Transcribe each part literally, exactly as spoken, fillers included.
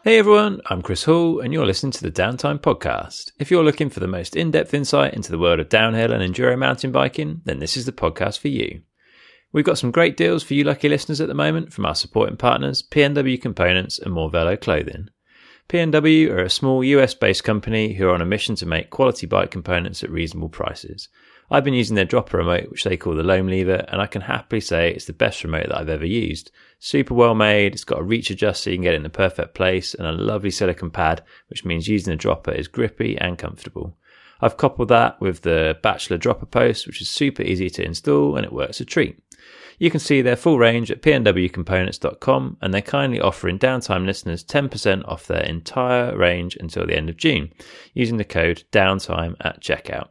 Hey everyone, I'm Chris Hall and you're listening to the Downtime Podcast. If you're looking for the most in-depth insight into the world of downhill and enduro mountain biking, then this is the podcast for you. We've got some great deals for you lucky listeners at the moment from our supporting partners, P N W Components and Morvello Clothing. P N W are a small U S-based company who are on a mission to make quality bike components at reasonable prices. I've been using their dropper remote, which they call the Loam Lever, and I can happily say it's the best remote that I've ever used. Super well made, it's got a reach adjust so you can get it in the perfect place, and a lovely silicone pad, which means using the dropper is grippy and comfortable. I've coupled that with the Bachelor dropper post, which is super easy to install and it works a treat. You can see their full range at p n w components dot com, and they're kindly offering Downtime listeners ten percent off their entire range until the end of June, using the code DOWNTIME at checkout.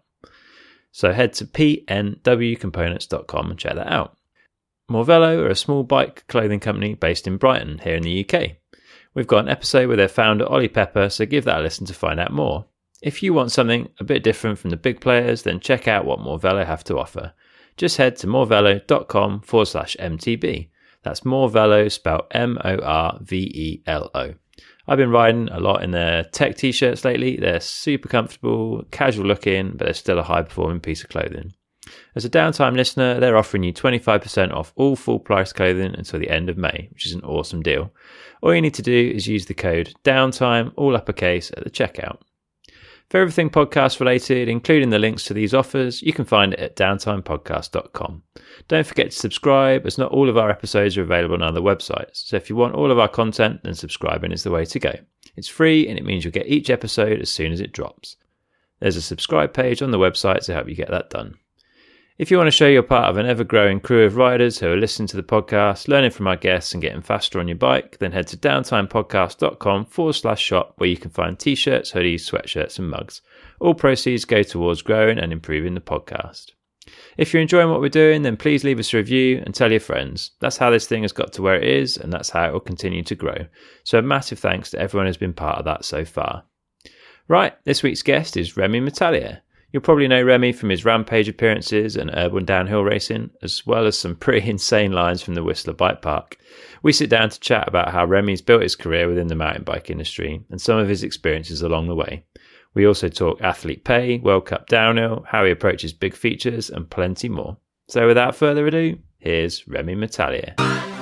So head to p n w components dot com and check that out. Morvello are a small bike clothing company based in Brighton, here in the U K. We've got an episode with their founder, Ollie Pepper, so give that a listen to find out more. If you want something a bit different from the big players, then check out what Morvello have to offer. Just head to morvello.com forward slash MTB. That's Morvello, spelled M O R V E L O. I've been riding a lot in their tech t-shirts lately. They're super comfortable, casual looking, but they're still a high-performing piece of clothing. As a Downtime listener, they're offering you twenty-five percent off all full-price clothing until the end of May, which is an awesome deal. All you need to do is use the code DOWNTIME, all uppercase, at the checkout. For everything podcast related, including the links to these offers, you can find it at downtime podcast dot com. Don't forget to subscribe, as not all of our episodes are available on other websites. So if you want all of our content, then subscribing is the way to go. It's free and it means you'll get each episode as soon as it drops. There's a subscribe page on the website to help you get that done. If you want to show you're part of an ever-growing crew of riders who are listening to the podcast, learning from our guests and getting faster on your bike, then head to downtimepodcast.com forward slash shop where you can find t-shirts, hoodies, sweatshirts and mugs. All proceeds go towards growing and improving the podcast. If you're enjoying what we're doing, then please leave us a review and tell your friends. That's how this thing has got to where it is, and that's how it will continue to grow. So a massive thanks to everyone who's been part of that so far. Right, this week's guest is Remy Metallier. You'll probably know Remy from his Rampage appearances and urban downhill racing, as well as some pretty insane lines from the Whistler Bike Park. We sit down to chat about how Remy's built his career within the mountain bike industry and some of his experiences along the way. We also talk athlete pay, World Cup downhill, how he approaches big features, and plenty more. So without further ado, here's Remy Metallier.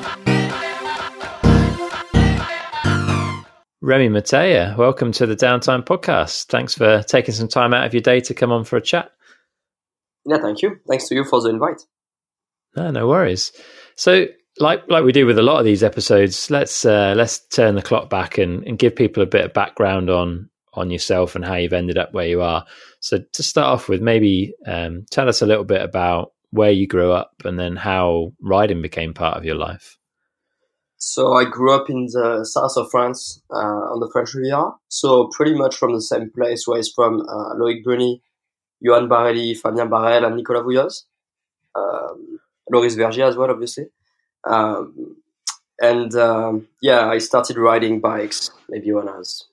Remy Metallier, welcome to the Downtime Podcast. Thanks for taking some time out of your day to come on for a chat. Yeah, thank you. Thanks to you for the invite. No, no worries. So, like like we do with a lot of these episodes, let's uh, let's turn the clock back and, and give people a bit of background on on yourself and how you've ended up where you are. So, to start off with, maybe um, tell us a little bit about where you grew up and then how riding became part of your life. So I grew up in the south of France, uh, on the French Riviera. So pretty much from the same place where he's from, uh, Loïc Bruni, Johan Barelli, Fabien Barel, and Nicolas Vouilloz. Um, Loris Vergier as well, obviously. Um, and, um, yeah, I started riding bikes maybe when I was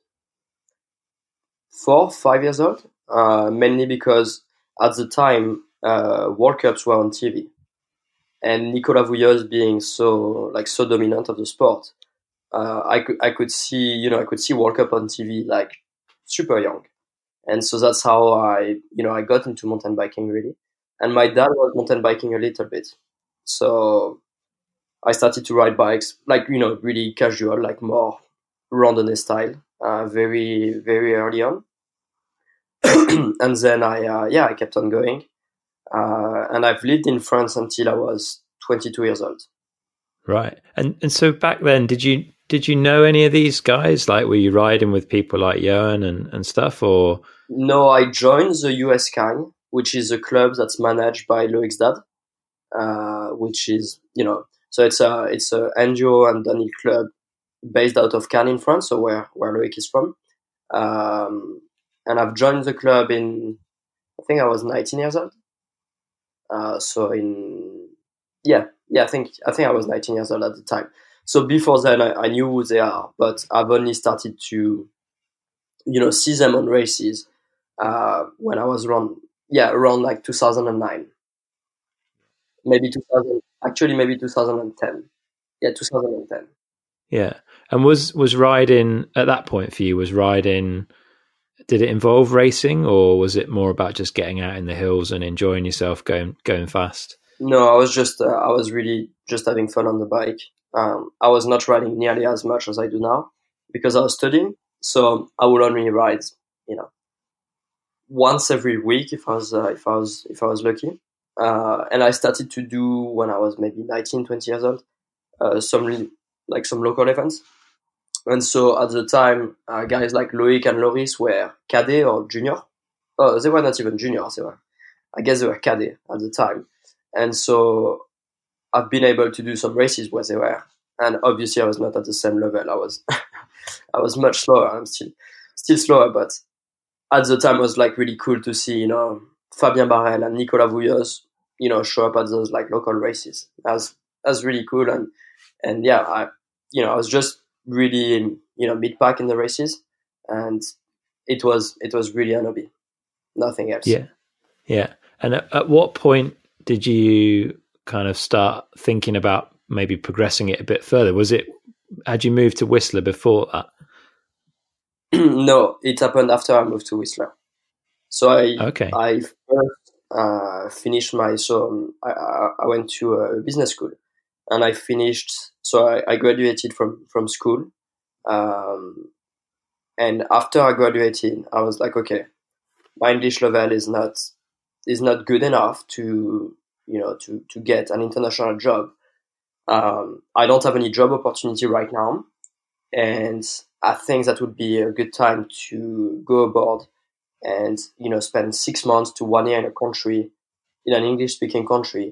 four, five years old. Uh, mainly because at the time, uh, World Cups were on T V. And Nicolas Vouilloz being so like so dominant of the sport, uh, I could I could see you know I could see World Cup on T V like super young, and so that's how I you know I got into mountain biking really. And my dad was mountain biking a little bit, so I started to ride bikes like you know really casual, like more randonnée style, uh, very very early on, and then I uh, yeah I kept on going. Uh, and I've lived in France until I was twenty-two years old. Right. And and so back then, did you did you know any of these guys? Like, were you riding with people like Johan and, and stuff, or? No, I joined the U S C A N, which is a club that's managed by Loïc's dad, uh, which is, you know, so it's a, it's a N G O and downhill club based out of Cannes in France, so where, where Loïc is from. Um, and I've joined the club in, I think I was nineteen years old. Uh, so in, yeah, yeah, I think, I think I was nineteen years old at the time. So before then, I, I knew who they are, but I've only started to, you know, see them on races, uh, when I was around, yeah, around like two thousand nine. Maybe two thousand, actually maybe two thousand ten. Yeah, two thousand ten. Yeah. And was was riding at that point for you? Was riding? Did it involve racing, or was it more about just getting out in the hills and enjoying yourself, going going fast? No, I was just uh, I was really just having fun on the bike. Um, I was not riding nearly as much as I do now because I was studying. So I would only ride, you know, once every week if I was uh, if I was if I was lucky. Uh, and I started to do when I was maybe nineteen, twenty years old, uh, some like some local events. And so at the time, uh, guys like Loic and Loris were cadet or junior. Oh, they were not even juniors. They were, I guess, they were cadet at the time. And so I've been able to do some races where they were. And obviously, I was not at the same level. I was, I was much slower. I'm still, still slower. But at the time, it was like really cool to see, you know, Fabien Barrel and Nicolas Vouilloz, you know, show up at those like local races. That's that's really cool. And and yeah, I, you know, I was just really, you know, mid-pack in the races, and it was it was really an hobby, nothing else. Yeah, yeah. And at, at what point did you kind of start thinking about maybe progressing it a bit further? Was it, had you moved to Whistler before that? No, it happened after I moved to Whistler. So I okay. I first uh, finished my so um, I I went to a business school, and I finished. So I, I graduated from from school, um, and after I graduated, I was like, okay, my English level is not is not good enough to you know to to get an international job. Um, I don't have any job opportunity right now, and I think that would be a good time to go abroad and you know spend six months to one year in a country, in an English speaking country,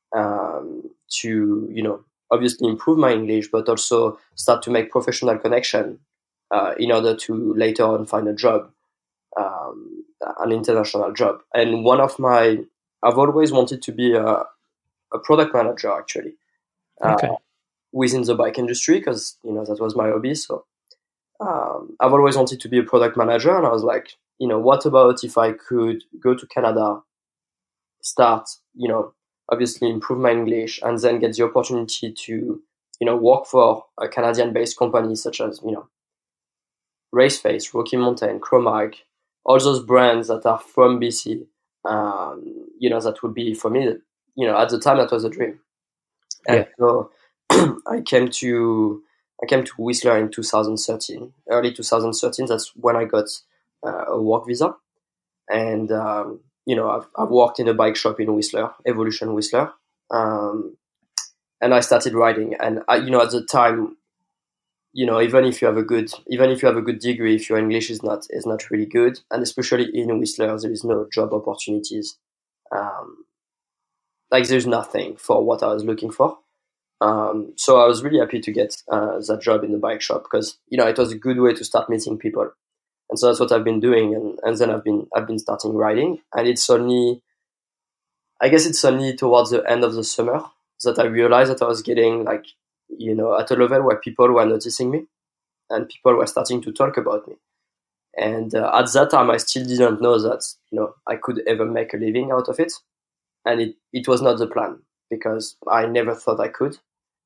um, to you know obviously improve my English, but also start to make professional connection uh, in order to later on find a job, um, an international job. And one of my, I've always wanted to be a, a product manager actually, uh, okay. within the bike industry because you know that was my hobby. So um, I've always wanted to be a product manager, and I was like, you know, what about if I could go to Canada, start, you know, obviously improve my English, and then get the opportunity to, you know, work for a Canadian-based company such as, you know, Raceface, Rocky Mountain, Chromag, all those brands that are from B C. Um, you know, that would be for me, you know, at the time that was a dream. And yeah. so I came to I came to Whistler in two thousand thirteen, early two thousand thirteen. That's when I got uh, a work visa, and um, you know I've, I've worked in a bike shop in Whistler, Evolution Whistler, um, and I started riding. And I, you know at the time, you know even if you have a good even if you have a good degree, if your English is not is not really good, and especially in Whistler, there is no job opportunities. Um, like there's nothing for what I was looking for. Um, so I was really happy to get uh, that job in the bike shop because you know it was a good way to start meeting people, and so that's what I've been doing. And, and then I've been I've been starting riding, and it's only, I guess it's only towards the end of the summer that I realized that I was getting like you know at a level where people were noticing me, and people were starting to talk about me. And uh, at that time, I still didn't know that you know I could ever make a living out of it, and it it was not the plan because I never thought I could.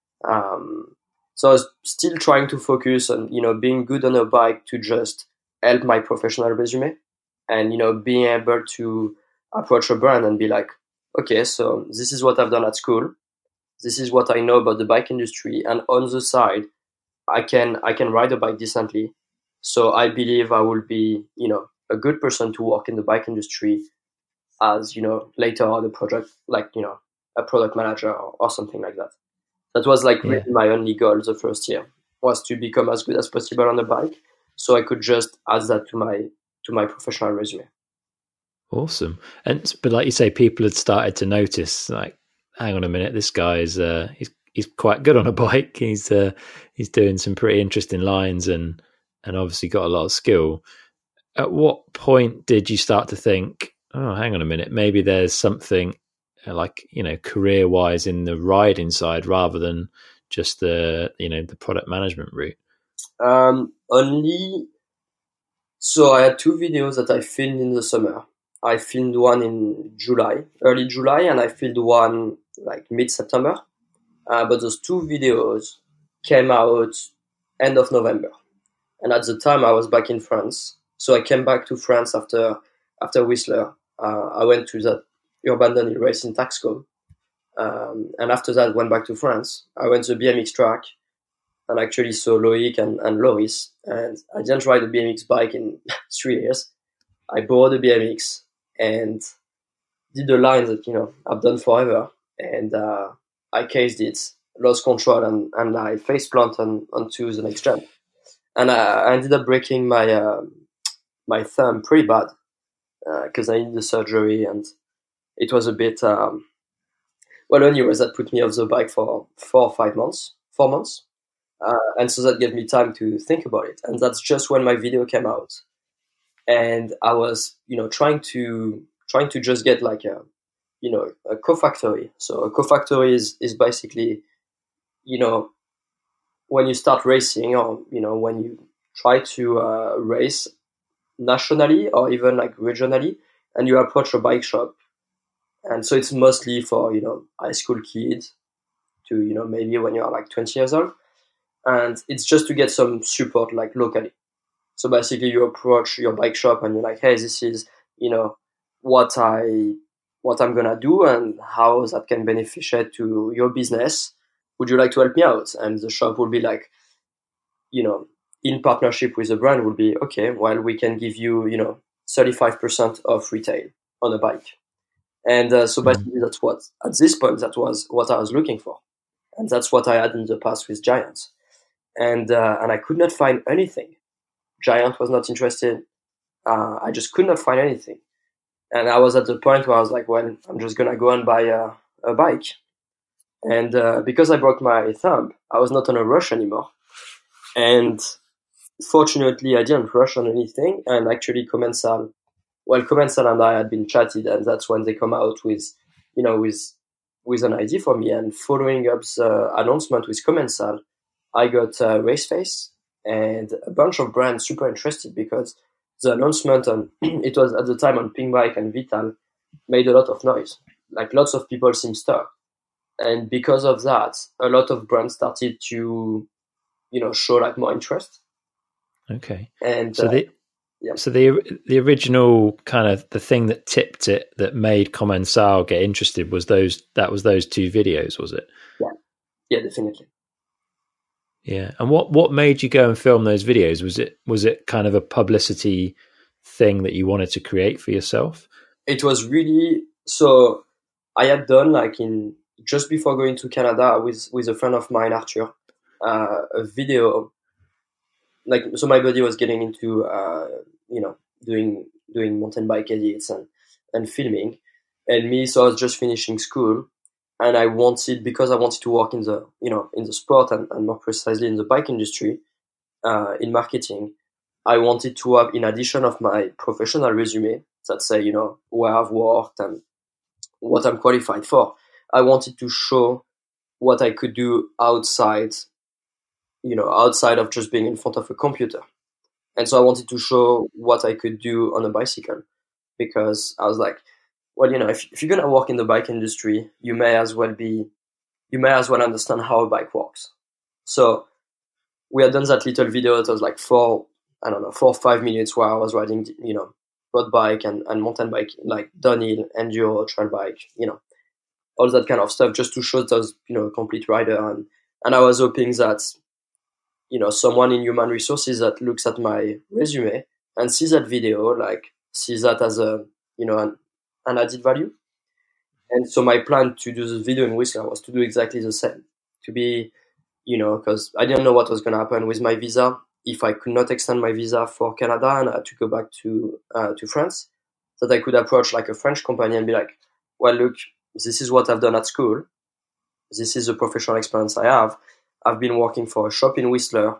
Um, so I was still trying to focus on, you know, being good on a bike to just help my professional resume and, you know, being able to approach a brand and be like, okay, so this is what I've done at school. This is what I know about the bike industry. And on the side, I can, I can ride a bike decently. So I believe I will be, you know, a good person to work in the bike industry as, you know, later on a project, like, you know, a product manager or, or something like that. That was like really Yeah. my only goal the first year, was to become as good as possible on the bike, so I could just add that to my to my professional resume. Awesome. And but like you say, people had started to notice, like, hang on a minute, this guy's uh, he's he's quite good on a bike. He's uh, he's doing some pretty interesting lines and and obviously got a lot of skill. At what point did you start to think, oh, hang on a minute, maybe there's something like, you know, career wise in the riding side rather than just the, you know, the product management route? Um, only, so I had two videos that I filmed in the summer. I filmed one in July, early July, and I filmed one like mid September. Uh, but those two videos came out end of November. And at the time, I was back in France. So I came back to France after after Whistler. Uh, I went to that urban downhill race in Taxcombe. Um, and after that, went back to France. I went to the B M X track and actually saw Loic and, and Loris. And I didn't ride a B M X bike in three years. I bought a B M X and did the line that, you know, I've done forever. And uh, I cased it, lost control, and, and I face planted on, onto the next jump. And I, I ended up breaking my uh, my thumb pretty bad because uh, I needed the surgery, and it was a bit... Um, well, anyways, that put me off the bike for four or five months, four months. Uh, and so that gave me time to think about it. And that's just when my video came out. And I was, you know, trying to trying to just get like a, you know, a co-factory. So a co-factory is, is basically, you know, when you start racing, or, you know, when you try to uh, race nationally or even like regionally, and you approach a bike shop. And so it's mostly for, you know, high school kids to, you know, maybe when you are like twenty years old. And it's just to get some support like locally. So basically you approach your bike shop and you're like, hey, this is, you know, what I, what I'm going to do and how that can beneficiate to your business. Would you like to help me out? And the shop will be like, you know, in partnership with the brand will be, okay, well, we can give you, you know, thirty-five percent of retail on a bike. And uh, so basically that's what, at this point, that was what I was looking for. And that's what I had in the past with Giant. And, uh, and I could not find anything. Giant was not interested. Uh, I just could not find anything. And I was at the point where I was like, well, I'm just going to go and buy a, a bike. And uh, because I broke my thumb, I was not on a rush anymore. And fortunately, I didn't rush on anything. And actually, Commencal, well, Commencal and I had been chatted, and that's when they come out with, you know, with with an idea for me. And following up the announcement with Commencal, I got uh, Raceface and a bunch of brands super interested because the announcement on it was at the time on Pinkbike and Vital made a lot of noise. Like lots of people seemed stuck. And because of that, a lot of brands started to, you know, show like more interest. Okay. And so uh, the yeah. so the the original kind of the thing that tipped it, that made Commencal get interested, was those that was those two videos, was it? Yeah. Yeah, definitely. Yeah. And what what made you go and film those videos? Was it was it kind of a publicity thing that you wanted to create for yourself? It was really, so I had done like in just before going to Canada with with a friend of mine, Arthur, uh, a video. Like, so my buddy was getting into, uh, you know, doing doing mountain bike edits and, and filming. And me, so I was just finishing school. And I wanted, because I wanted to work in the, you know, in the sport and, and more precisely in the bike industry, uh, in marketing, I wanted to have, in addition of my professional resume that say, you know, where I've worked and what I'm qualified for, I wanted to show what I could do outside, you know, outside of just being in front of a computer. And so I wanted to show what I could do on a bicycle, because I was like, well, you know, if, if you're going to work in the bike industry, you may as well be, you may as well understand how a bike works. So we had done that little video. It was like four, I don't know, four or five minutes where I was riding, you know, road bike and, and mountain bike, like downhill, enduro, trail bike, you know, all that kind of stuff, just to show that I was, you know, a complete rider. And, and I was hoping that, you know, someone in human resources that looks at my resume and sees that video, like sees that as a, you know, an, an added value. And so my plan to do this video in Whistler was to do exactly the same, to be, you know, because I didn't know what was going to happen with my visa. If I could not extend my visa for Canada and I had to go back to uh, to France, that I could approach like a French company and be like, well, look, this is what I've done at school. This is the professional experience I have. I've been working for a shop in Whistler.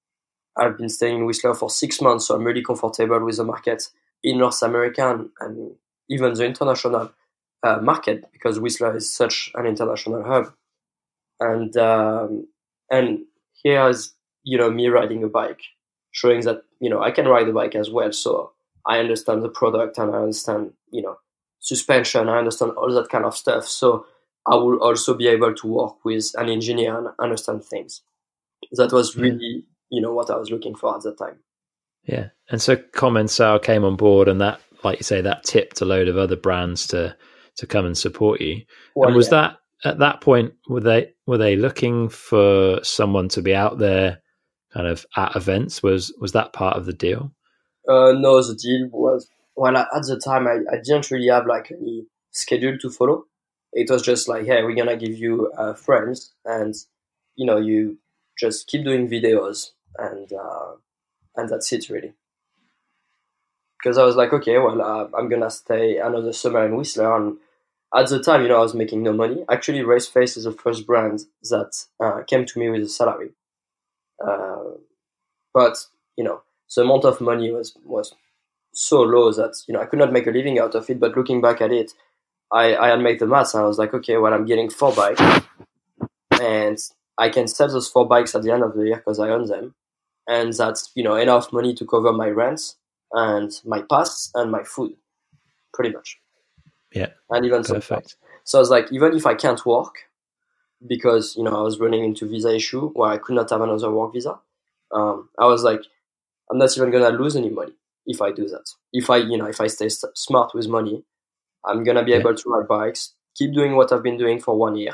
I've been staying in Whistler for six months, so I'm really comfortable with the market in North America and, and even the international uh, market, because Whistler is such an international hub. And um, and here is, you know, me riding a bike, showing that, you know, I can ride a bike as well. So I understand the product and I understand, you know, suspension. I understand all that kind of stuff. So I will also be able to work with an engineer and understand things. That was really, you know, what I was looking for at that time. Yeah. And so Commencal came on board, and that, like you say, that tipped a load of other brands to to come and support you. Well, and was yeah. that at that point, were they were they looking for someone to be out there kind of at events? Was was that part of the deal? Uh, no, the deal was, well, at the time, I, I didn't really have like any schedule to follow. It was just like, hey, we're going to give you uh, friends, and, you know, you just keep doing videos, and uh, and that's it, really. Because I was like, okay, well, uh, I'm going to stay another summer in Whistler. And at the time, you know, I was making no money. Actually, Raceface is the first brand that uh, came to me with a salary. Uh, but, you know, the amount of money was, was so low that, you know, I could not make a living out of it. But looking back at it, I, I had made the maths, and I was like, okay, well, I'm getting four bikes. And I can sell those four bikes at the end of the year because I own them. And that's, you know, enough money to cover my rents and my pass and my food, pretty much. Yeah. And even perfect. So I was like, even if I can't work, because, you know, I was running into visa issue where I could not have another work visa, um, I was like, I'm not even going to lose any money if I do that. If I, you know, if I stay st- smart with money, I'm going to be yeah. able to ride bikes, keep doing what I've been doing for one year,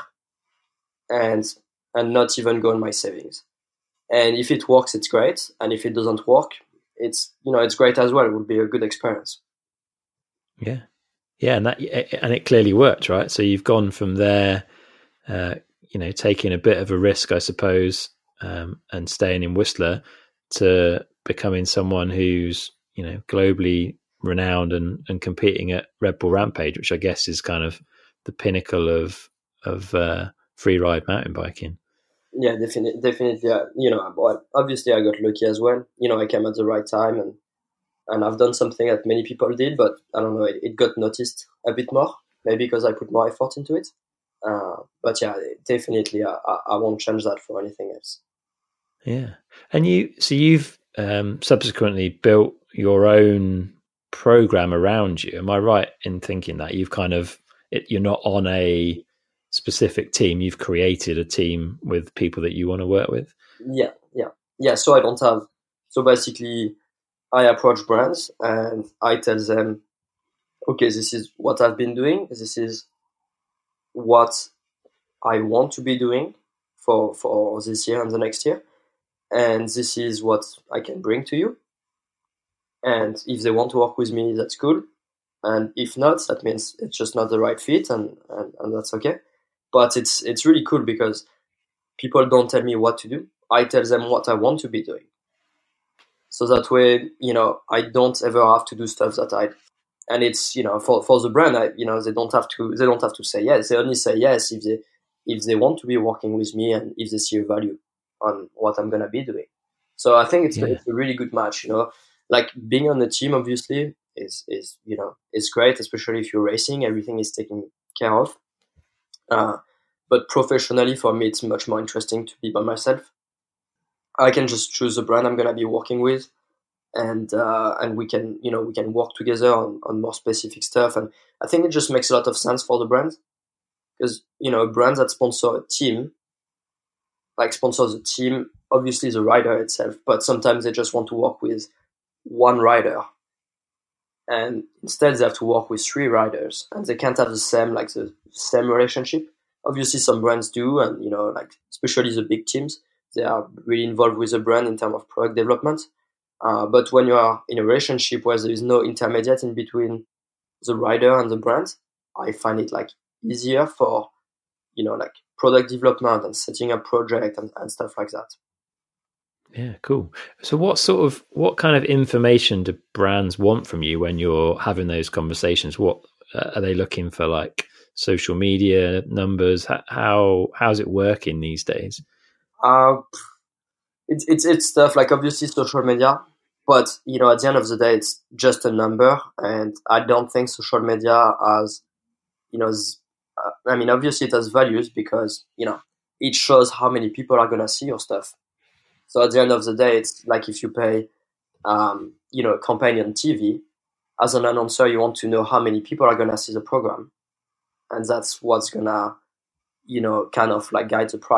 and and not even go on my savings. And if it works, it's great. And if it doesn't work, it's, you know, it's great as well. It would be a good experience. Yeah. Yeah. And that, and it clearly worked, right? So you've gone from there, uh, you know, taking a bit of a risk, I suppose, um, and staying in Whistler, to becoming someone who's, you know, globally renowned and, and competing at Red Bull Rampage, which I guess is kind of the pinnacle of, of, uh, free ride mountain biking. Yeah, definitely, definitely. Yeah. You know, well, obviously I got lucky as well. You know, I came at the right time, and and I've done something that many people did, but I don't know, it, it got noticed a bit more, maybe because I put more effort into it. Uh, but yeah, definitely, I, I, I won't change that for anything else. Yeah, and you, so you've um, subsequently built your own program around you. Am I right in thinking that you've kind of it, you're not on a specific team, you've created a team with people that you want to work with? Yeah, yeah, yeah. So I don't have. So basically, I approach brands and I tell them, okay, this is what I've been doing. This is what I want to be doing for for this year and the next year, and this is what I can bring to you. And if they want to work with me, that's cool. And if not, that means it's just not the right fit, and, and, and that's okay. But it's it's really cool because people don't tell me what to do. I tell them what I want to be doing. So that way, you know, I don't ever have to do stuff that I, and it's, you know, for, for the brand, I, you know, they don't have to, they don't have to say yes. They only say yes if they, if they want to be working with me and if they see a value on what I'm going to be doing. So I think it's, yeah. it's a really good match, you know, like being on the team, obviously is, is, you know, is great, especially if you're racing, everything is taken care of. Uh, but professionally, for me, it's much more interesting to be by myself. I can just choose the brand I'm going to be working with, and uh, and we can, you know, we can work together on, on more specific stuff. And I think it just makes a lot of sense for the brand, because, you know, a brand that sponsor a team, like sponsors a team, obviously the rider itself, but sometimes they just want to work with one rider, and instead they have to work with three riders, and they can't have the same, like the same relationship. Obviously some brands do, and, you know, like especially the big teams, they are really involved with the brand in terms of product development. Uh, but when you are in a relationship where there is no intermediate in between the rider and the brand, I find it like easier for, you know, like product development and setting up project and, and stuff like that. Yeah, cool. So what sort of, what kind of information do brands want from you when you're having those conversations? What uh, are they looking for, like social media numbers? How, how how's it working these days? Uh, it's, it's, it's stuff like obviously social media, but, you know, at the end of the day, it's just a number. And I don't think social media has, you know, uh, I mean, obviously it has values because, you know, it shows how many people are going to see your stuff. So at the end of the day, it's like if you pay, um, you know, a campaign on T V, as an announcer, you want to know how many people are going to see the program. And that's what's going to, you know, kind of like guide the price.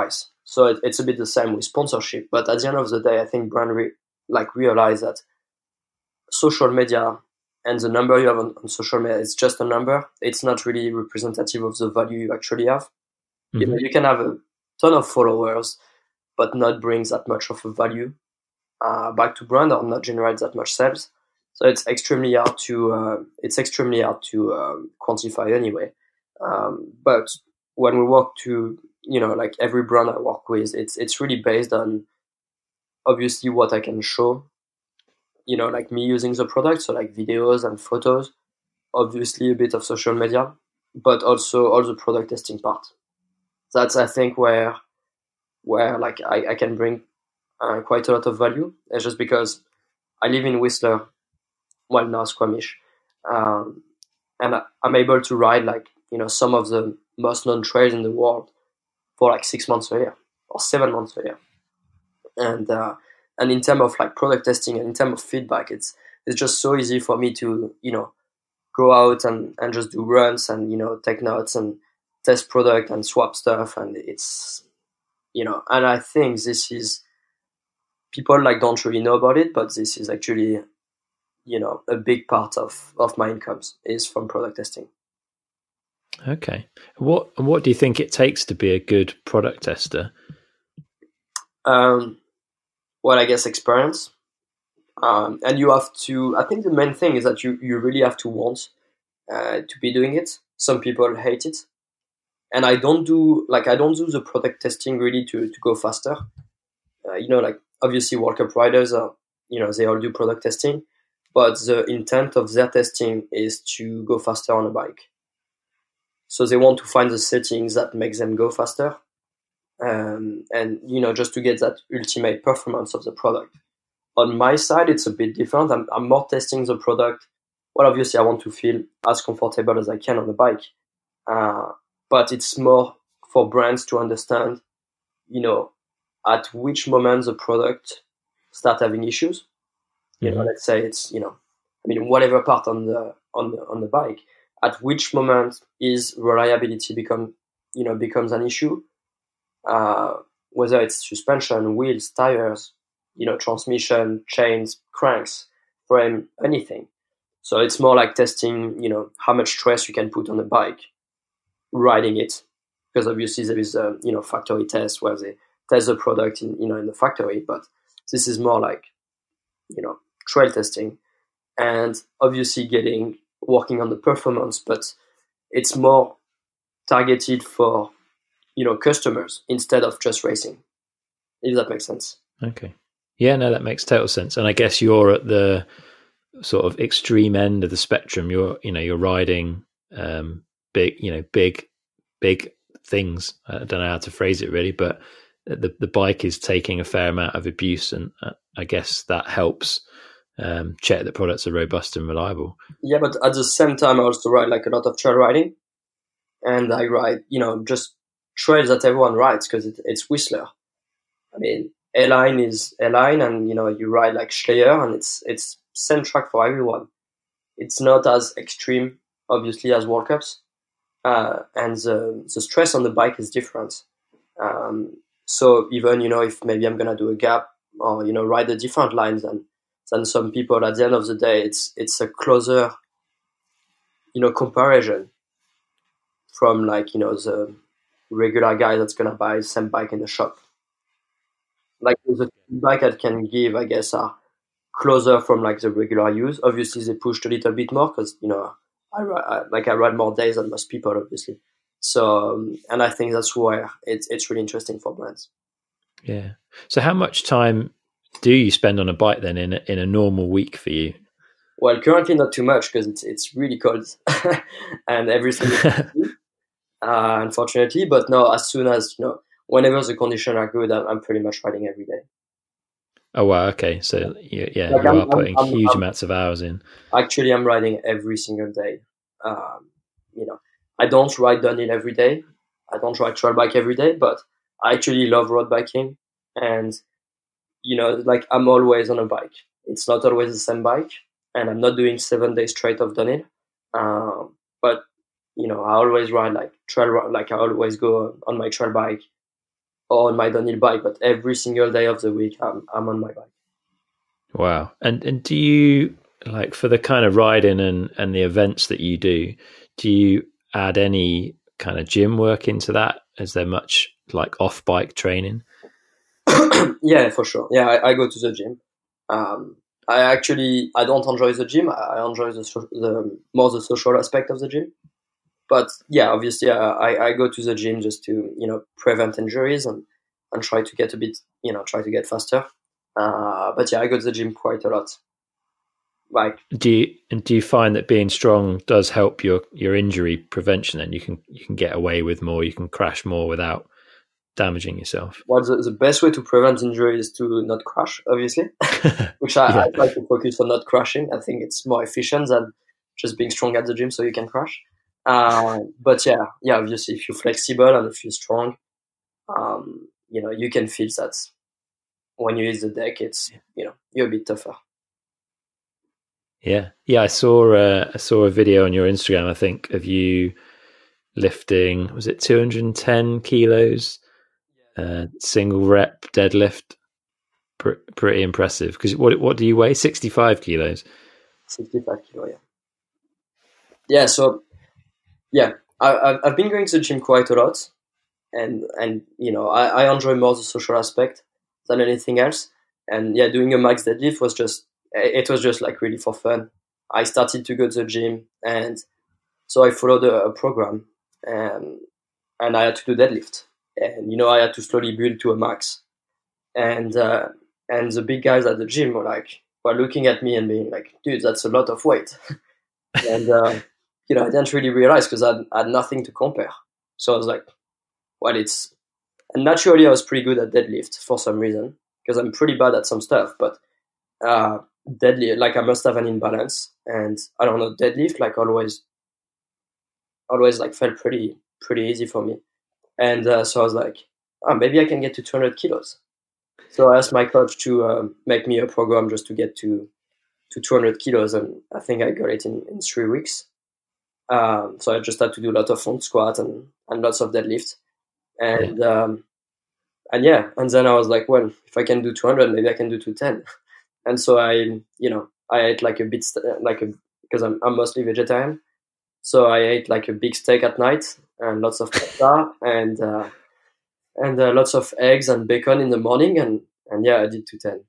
So it, it's a bit the same with sponsorship. But at the end of the day, I think brand re- like realize that social media and the number you have on, on social media is just a number. It's not really representative of the value you actually have. Mm-hmm. You know, you can have a ton of followers, but not bring that much of a value uh, back to brand or not generate that much sales. So it's extremely hard to uh, it's extremely hard to um, quantify anyway. Um, but when we work to you know like every brand I work with, it's it's really based on obviously what I can show. You know, like me using the product, so like videos and photos, obviously a bit of social media, but also all the product testing part. That's I think where where like I, I can bring uh, quite a lot of value. It's just because I live in Whistler, well now Squamish, um, and I, I'm able to ride like you know some of the most known trails in the world for like six months a year or seven months a year, and uh, and in terms of like product testing and in terms of feedback, it's it's just so easy for me to you know go out and, and just do runs and you know take notes and test product and swap stuff, and it's you know and I think this is people like don't really know about it, but this is actually you know a big part of of my incomes is from product testing. Okay, what what do you think it takes to be a good product tester? Um, well, I guess experience, um, and you have to. I think the main thing is that you you really have to want uh, to be doing it. Some people hate it, and I don't do like I don't do the product testing really to to go faster. Uh, you know, like obviously World Cup riders are you know they all do product testing, but the intent of their testing is to go faster on a bike. So they want to find the settings that make them go faster, um, and you know just to get that ultimate performance of the product. On my side, it's a bit different. I'm, I'm more testing the product. Well, obviously, I want to feel as comfortable as I can on the bike, uh, but it's more for brands to understand, you know, at which moment the product start having issues. You mm-hmm. know, let's say it's you know, I mean, whatever part on the on the on the bike. At which moment is reliability become, you know, becomes an issue, uh, whether it's suspension, wheels, tires, you know, transmission, chains, cranks, frame, anything. So it's more like testing, you know, how much stress you can put on the bike, riding it, because obviously there is a, you know, factory test where they test the product in, you know, in the factory, but this is more like, you know, trail testing, and obviously getting working on the performance, but it's more targeted for you know customers instead of just racing, if that makes sense. Okay, yeah, no, that makes total sense. And I guess you're at the sort of extreme end of the spectrum. You're you know you're riding um big you know big big things. I don't know how to phrase it really, but the the bike is taking a fair amount of abuse, and I guess that helps Um, check that products are robust and reliable. Yeah, but at the same time, I also ride like a lot of trail riding, and I ride, you know, just trails that everyone rides because it, it's Whistler. I mean, A-Line is A-Line, and you know, you ride like Schleyer, and it's it's same track for everyone. It's not as extreme, obviously, as World Cups, uh, and the the stress on the bike is different. Um, so even you know, if maybe I'm gonna do a gap or you know ride the different lines and than some people, at the end of the day, it's it's a closer, you know, comparison from like you know the regular guy that's gonna buy the same bike in the shop. Like the bike I can give, I guess, are closer from like the regular use. Obviously, they pushed a little bit more because you know I, I like I ride more days than most people, obviously. So um, and I think that's where it's it's really interesting for brands. Yeah. So how much time do you spend on a bike then in a, in a normal week for you? Well, currently not too much because it's it's really cold and everything is empty, uh, unfortunately. But no, as soon as you know, whenever the conditions are good, I'm, I'm pretty much riding every day. Oh wow, okay. So you, yeah, like you I'm, are putting I'm, huge I'm, amounts of hours in. Actually, I'm riding every single day. Um, you know, I don't ride downhill every day. I don't ride trail bike every day, but I actually love road biking and. You know, like I'm always on a bike. It's not always the same bike, and I'm not doing seven days straight of downhill. Um, but you know, I always ride like trail, like I always go on my trail bike or on my downhill bike, but every single day of the week, I'm I'm on my bike. Wow. And and do you, like, for the kind of riding and, and the events that you do, do you add any kind of gym work into that? Is there much like off bike training? Yeah, for sure. Yeah, I, I go to the gym. Um, I actually I don't enjoy the gym. I, I enjoy the, so- the more the social aspect of the gym. But yeah, obviously, I, I I go to the gym just to, you know, prevent injuries and, and try to get a bit, you know, try to get faster. Uh, but yeah, I go to the gym quite a lot. Like, Do you and do you find that being strong does help your, your injury prevention? And you can you can get away with more, you can crash more without damaging yourself. well, the, the best way to prevent injury is to not crash, obviously, which I, Yeah. I try to focus on not crashing. I think it's more efficient than just being strong at the gym so you can crash. Uh, but yeah, yeah, obviously, if you're flexible and if you're strong, um, you know, you can feel that when you hit the deck, it's, you know, you're a bit tougher. Yeah, yeah. I saw uh, I saw a video on your Instagram, I think, of you lifting. Was it two hundred ten kilos, uh, single rep deadlift? Pr- pretty impressive. Because what what do you weigh? sixty-five kilos. sixty-five kilo, yeah. Yeah, so yeah, I, I've I've been going to the gym quite a lot, and and you know, I, I enjoy more the social aspect than anything else. And yeah, doing a max deadlift was just it was just like really for fun. I started to go to the gym, and so I followed a, a program, and and I had to do deadlift, and you know, I had to slowly build to a max, and uh, and the big guys at the gym were like were looking at me and being like, dude, that's a lot of weight, and uh, you know, I didn't really realize because I, I had nothing to compare, so I was like, well, it's and naturally I was pretty good at deadlift for some reason because I'm pretty bad at some stuff, but uh, deadlift, like I must have an imbalance, and I don't know, deadlift like always, always like felt pretty pretty easy for me, and uh, so I was like, oh, maybe I can get to two hundred kilos. So I asked my coach to um, make me a program just to get to to two hundred kilos, and I think I got it in, in three weeks. Um, so I just had to do a lot of front squat and, and lots of deadlift, and yeah. Um, and yeah, and then I was like, well, if I can do two hundred, maybe I can do two ten. And so I, you know, I ate like a bit, like a, because I'm, I'm mostly vegetarian. So I ate like a big steak at night and lots of pasta and, uh, and uh, lots of eggs and bacon in the morning. And, and yeah, I did two ten.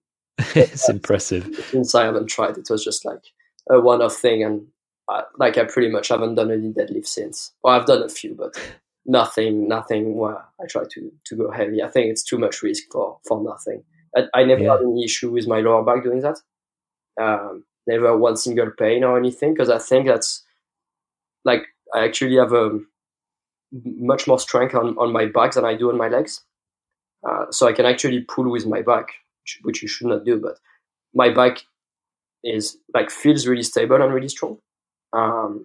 It's impressive. Since I haven't tried, it was just like a one-off thing. And I, like, I pretty much haven't done any deadlift since. Well, I've done a few, but nothing, nothing where I try to, to go heavy. I think it's too much risk for, for nothing. I, I never yeah. had any issue with my lower back doing that. Um, never one single pain or anything, because I think that's like I actually have a much more strength on, on my back than I do on my legs. Uh, so I can actually pull with my back, which, which you should not do. But my back is like feels really stable and really strong. Um,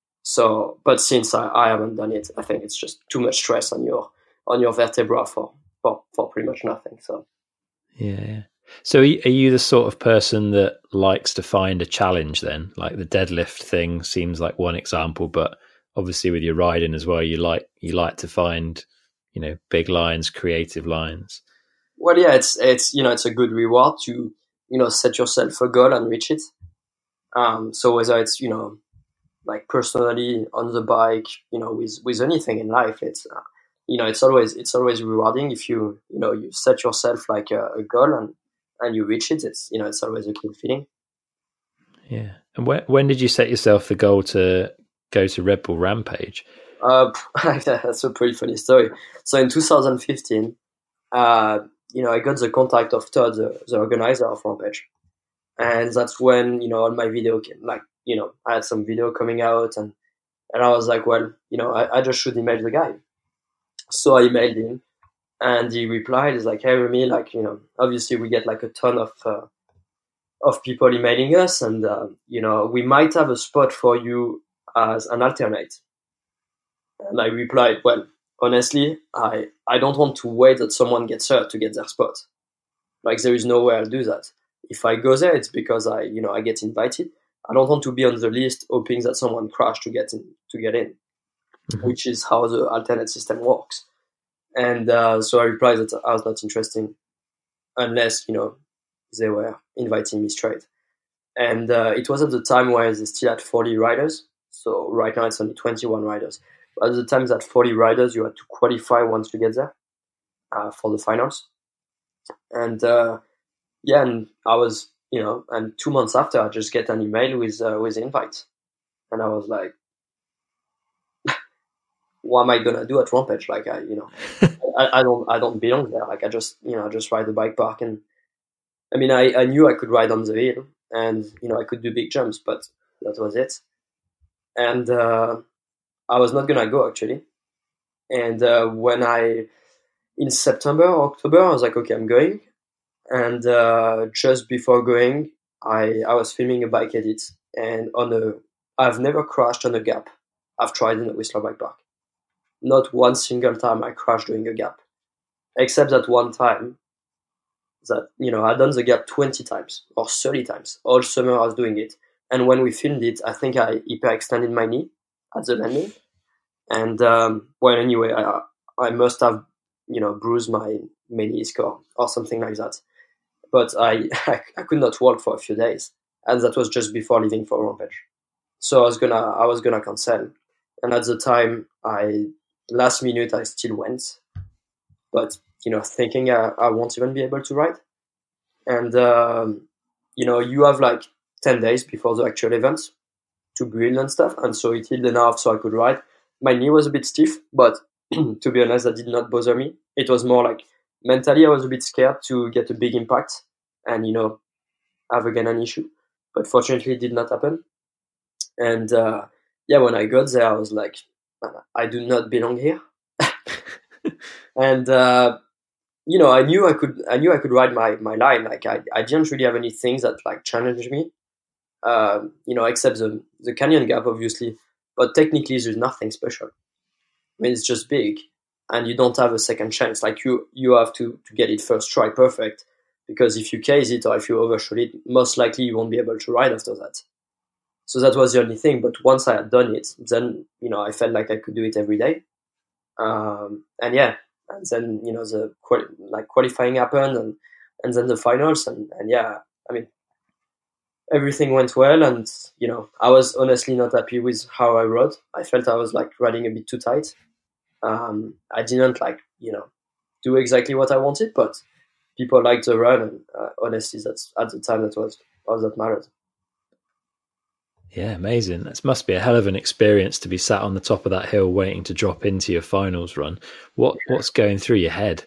so, but since I, I haven't done it, I think it's just too much stress on your on your vertebra for for, for pretty much nothing. So. Yeah. So are you the sort of person that likes to find a challenge then? Like the deadlift thing seems like one example, but obviously with your riding as well, you like you like to find, you know, big lines, creative lines. Well, yeah, it's it's you know, it's a good reward to, you know, set yourself a goal and reach it. Um, so whether it's, you know, like personally on the bike, you know, with with anything in life, it's uh, you know, it's always it's always rewarding if you you know you set yourself like a, a goal and, and you reach it. It's you know it's always a cool feeling. Yeah. And when when did you set yourself the goal to go to Red Bull Rampage? Uh, that's a pretty funny story. So in two thousand fifteen, uh, you know, I got the contact of Todd, the, the organizer of Rampage, and that's when you know all my video came. Like you know, I had some video coming out, and and I was like, well, you know, I, I just should email the guy. So I emailed him, and he replied, "He's like, hey, Remy, like, you know, obviously we get like a ton of uh, of people emailing us, and uh, you know, we might have a spot for you as an alternate." And I replied, "Well, honestly, I I don't want to wait that someone gets hurt to get their spot. Like, there is no way I'll do that. If I go there, it's because I, you know, I get invited. I don't want to be on the list hoping that someone crashed to get in, to get in." Mm-hmm. Which is how the alternate system works. And uh, so I replied that I was not interested unless, you know, they were inviting me straight. And uh, it was at the time where they still had forty riders. So right now it's only twenty-one riders. But at the time that forty riders, you had to qualify once you get there uh, for the finals. And uh, yeah, and I was, you know, and two months after, I just get an email with uh, with the invite, and I was like, what am I gonna do at Rampage? Like, I, you know, I, I don't, I don't belong there. Like, I just, you know, I just ride the bike park, and I mean, I, I knew I could ride on the hill, and you know, I could do big jumps, but that was it. And uh, I was not gonna go actually. And uh, when I, in September or October, I was like, okay, I'm going. And uh, just before going, I I was filming a bike edit, and on a, I've never crashed on a gap. I've tried in the Whistler Bike Park. Not one single time I crashed doing a gap, except that one time that, you know, I'd done the gap twenty times or thirty times. All summer I was doing it. And when we filmed it, I think I hyperextended my knee at the landing. And, um, well, anyway, I, I must have, you know, bruised my meniscus or something like that. But I, I, I could not walk for a few days. And that was just before leaving for Rampage. So I was gonna, I was gonna cancel. And at the time, I, last minute, I still went. But, you know, thinking I, I won't even be able to ride. And, um, you know, you have like ten days before the actual event to build and stuff. And so it healed enough so I could ride. My knee was a bit stiff, but to be honest, that did not bother me. It was more like mentally I was a bit scared to get a big impact and, you know, have again an issue. But fortunately, it did not happen. And uh, yeah, when I got there, I was like, I do not belong here. And uh, you know, I knew I could, I knew I could ride my, my line. Like I, I didn't really have any things that like challenged me, uh, you know, except the the canyon gap, obviously. But technically, there's nothing special. I mean, it's just big, and you don't have a second chance. Like you, you have to to get it first try perfect, because if you case it or if you overshoot it, most likely you won't be able to ride after that. So that was the only thing. But once I had done it, then, you know, I felt like I could do it every day. Um, and yeah, and then, you know, the quali- like qualifying happened, and, and then the finals, and, and yeah, I mean, everything went well, and, you know, I was honestly not happy with how I rode. I felt I was like riding a bit too tight. Um, I didn't like, you know, do exactly what I wanted, but people liked the run, and uh, honestly, that's at the time that was all that mattered. Yeah, amazing. That must be a hell of an experience to be sat on the top of that hill waiting to drop into your finals run. What what's going through your head?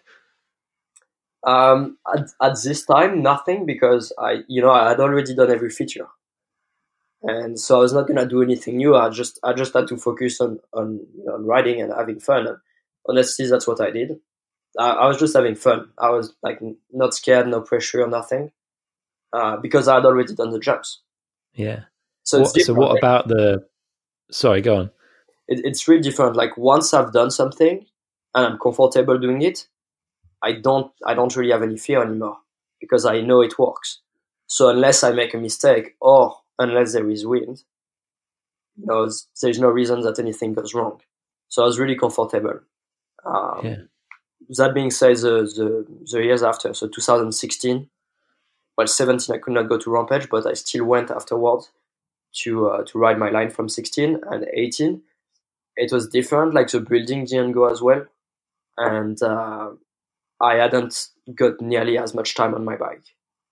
Um, at, at this time, nothing, because I, you know, I had already done every feature, and so I was not gonna do anything new. I just, I just had to focus on, on, you know, on riding and having fun. And honestly, that's what I did. I, I was just having fun. I was like not scared, no pressure, nothing, uh, because I had already done the jumps. Yeah. So what, it's so what about the? Sorry, go on. It, it's really different. Like once I've done something and I'm comfortable doing it, I don't I don't really have any fear anymore, because I know it works. So unless I make a mistake or unless there is wind, you know, there's no reason that anything goes wrong. So I was really comfortable. Um, yeah. That being said, the, the the years after, so two thousand sixteen, well, seventeen I could not go to Rampage, but I still went afterwards to uh, to ride my line from sixteen, and eighteen. It was different. Like the building didn't go as well, and uh, I hadn't got nearly as much time on my bike.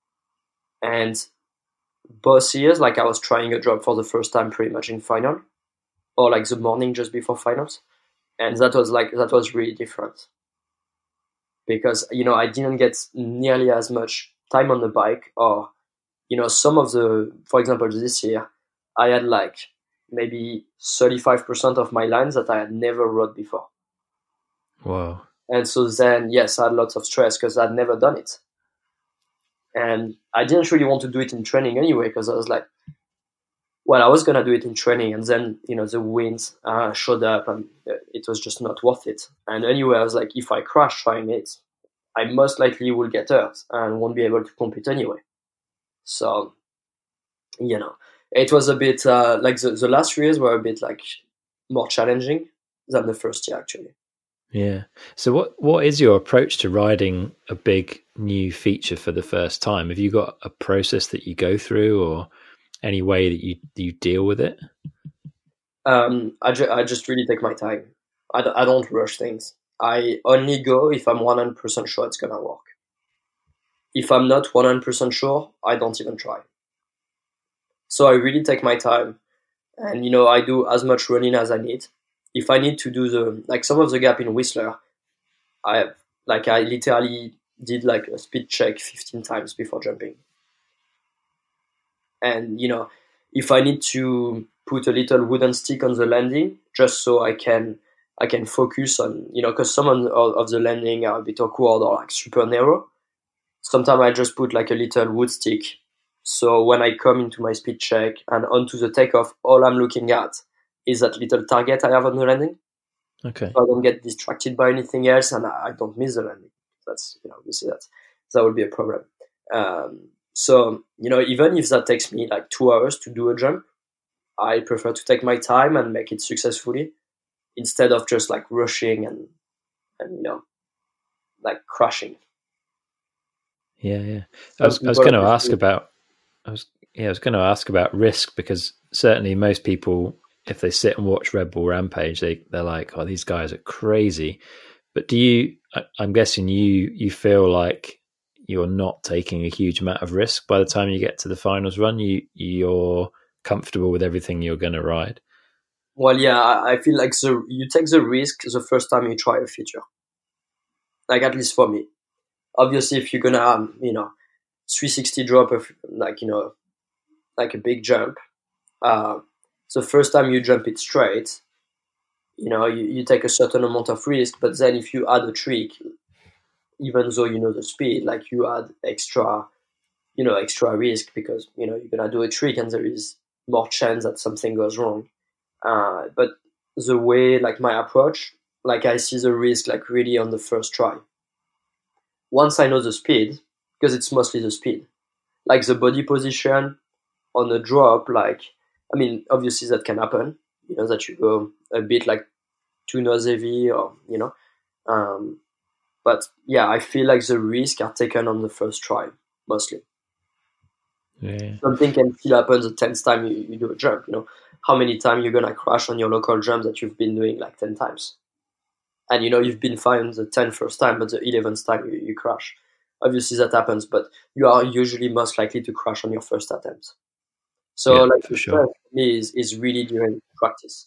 And both years, like I was trying a drop for the first time pretty much in final, or like the morning just before finals, and that was like that was really different, because, you know, I didn't get nearly as much time on the bike, or, you know, some of the, for example, this year, I had like maybe thirty-five percent of my lines that I had never rode before. Wow. And so then, yes, I had lots of stress because I'd never done it. And I didn't really want to do it in training anyway, because I was like, well, I was going to do it in training, and then, you know, the winds uh, showed up, and it was just not worth it. And anyway, I was like, if I crash trying it, I most likely will get hurt and won't be able to compete anyway. So, you know, it was a bit uh, like the, the last three years were a bit like more challenging than the first year, actually. Yeah. So what what is your approach to riding a big new feature for the first time? Have you got a process that you go through, or any way that you you deal with it? Um, I, ju- I just really take my time. I, d- I don't rush things. I only go if I'm one hundred percent sure it's gonna work. If I'm not one hundred percent sure, I don't even try. So I really take my time, and you know, I do as much running as I need. If I need to do the like some of the gap in Whistler, I like I literally did like a speed check fifteen times before jumping. And you know, if I need to put a little wooden stick on the landing just so I can I can focus on, you know, because some of, of the landing are a bit awkward or like super narrow. Sometimes I just put like a little wood stick. So when I come into my speed check and onto the takeoff, all I'm looking at is that little target I have on the landing. Okay. So I don't get distracted by anything else, and I don't miss the landing. That's, you know, obviously that that would be a problem. Um, so you know, even if that takes me like two hours to do a jump, I prefer to take my time and make it successfully instead of just like rushing and and you know, like crashing. Yeah, yeah. I Some was I was people going to obviously- ask about I was yeah I was going to ask about risk, because certainly most people, if they sit and watch Red Bull Rampage, they they're like, oh, these guys are crazy. But do you? I, I'm guessing you you feel like you're not taking a huge amount of risk by the time you get to the finals run. You you're comfortable with everything you're going to ride. Well, yeah, I, I feel like the you take the risk the first time you try a feature. Like at least for me. Obviously, if you're gonna um, you know, three sixty drop of like you know, like a big jump, uh, the first time you jump it straight, you know, you, you take a certain amount of risk. But then if you add a trick, even though you know the speed, like you add extra, you know, extra risk because you know you're gonna do a trick and there is more chance that something goes wrong. Uh, but the way, like my approach, like I see the risk like really on the first try. Once I know the speed, because it's mostly the speed, like the body position on a drop, like, I mean, obviously that can happen, you know, that you go a bit like too nose heavy or, you know, um, but yeah, I feel like the risks are taken on the first try, mostly. Yeah. Something can still happen the tenth time you, you do a jump, you know. How many times you're gonna crash on your local jump that you've been doing like ten times? And you know, you've been fine the ten first time, but the eleventh time you, you crash. Obviously that happens, but you are usually most likely to crash on your first attempt. So Yeah, like for the sure. first for me is, is really during practice.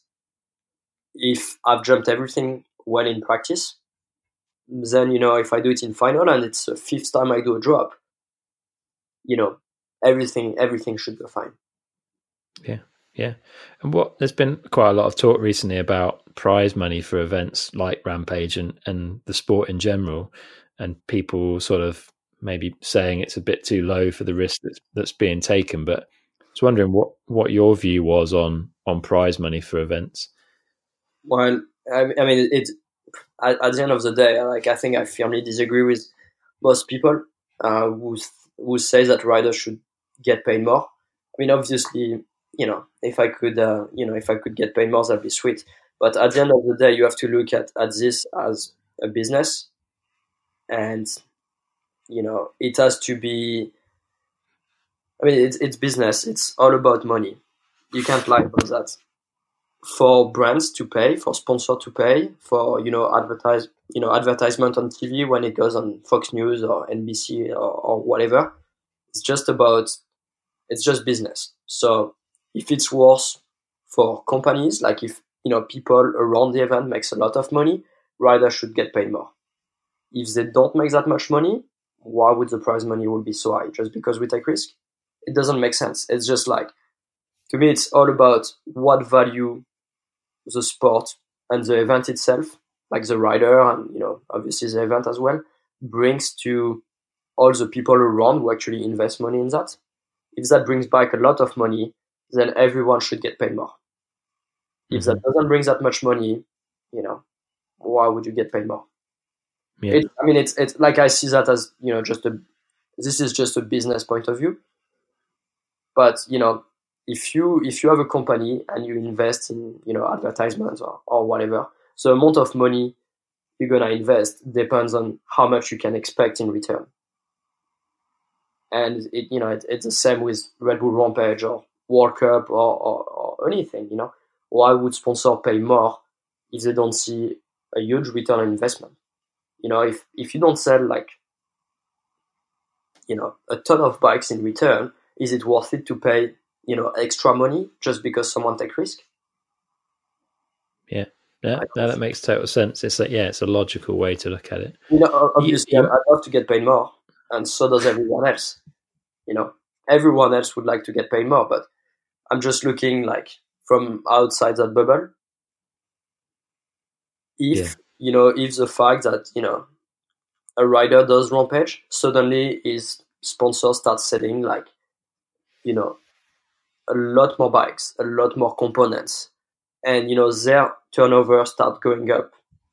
If I've jumped everything well in practice, then you know, if I do it in final and it's the fifth time I do a drop, you know, everything everything should go fine. Yeah, yeah. And what there's been quite a lot of talk recently about prize money for events like Rampage and, and the sport in general, and people sort of maybe saying it's a bit too low for the risk that's that's being taken. But I was wondering what, what your view was on on prize money for events. Well, I, I mean, it at, at the end of the day, like I think I firmly disagree with most people uh, who who say that riders should get paid more. I mean, obviously, you know, if I could, uh, you know, if I could get paid more, that'd be sweet. But at the end of the day, you have to look at, at this as a business, and you know, it has to be. I mean, it's it's business. It's all about money. You can't lie about that. For brands to pay, for sponsor to pay, for you know advertise, you know advertisement on T V when it goes on Fox News or N B C or, or whatever. It's just about, it's just business. So if it's worse for companies, like if you know people around the event makes a lot of money, riders should get paid more. If they don't make that much money, why would the prize money will be so high? Just because we take risk? It doesn't make sense. It's just like, to me, it's all about what value the sport and the event itself, like the rider and you know obviously the event as well, brings to all the people around who actually invest money in that. If that brings back a lot of money, then everyone should get paid more. If mm-hmm. that doesn't bring that much money, you know, why would you get paid more? Yeah. It, I mean, it's it's like I see that as you know just a this is just a business point of view. But you know, if you if you have a company and you invest in you know advertisements or, or whatever, the amount of money you're gonna invest depends on how much you can expect in return. And it, you know, it, it's the same with Red Bull Rampage or World Cup or, or, or anything. You know, why would sponsor pay more if they don't see a huge return on investment? You know, if if you don't sell like, you know, a ton of bikes in return, is it worth it to pay, you know, extra money just because someone take risk? Yeah, yeah, no, that makes total sense. It's like, yeah, it's a logical way to look at it. You know, obviously, you, you, I'd love to get paid more, and so does everyone else. You know, everyone else would like to get paid more, but I'm just looking like from outside that bubble. If, yeah. you know, if the fact that, you know, a rider does Rampage, suddenly his sponsor starts selling like, you know, a lot more bikes, a lot more components, and, you know, their turnover start going up,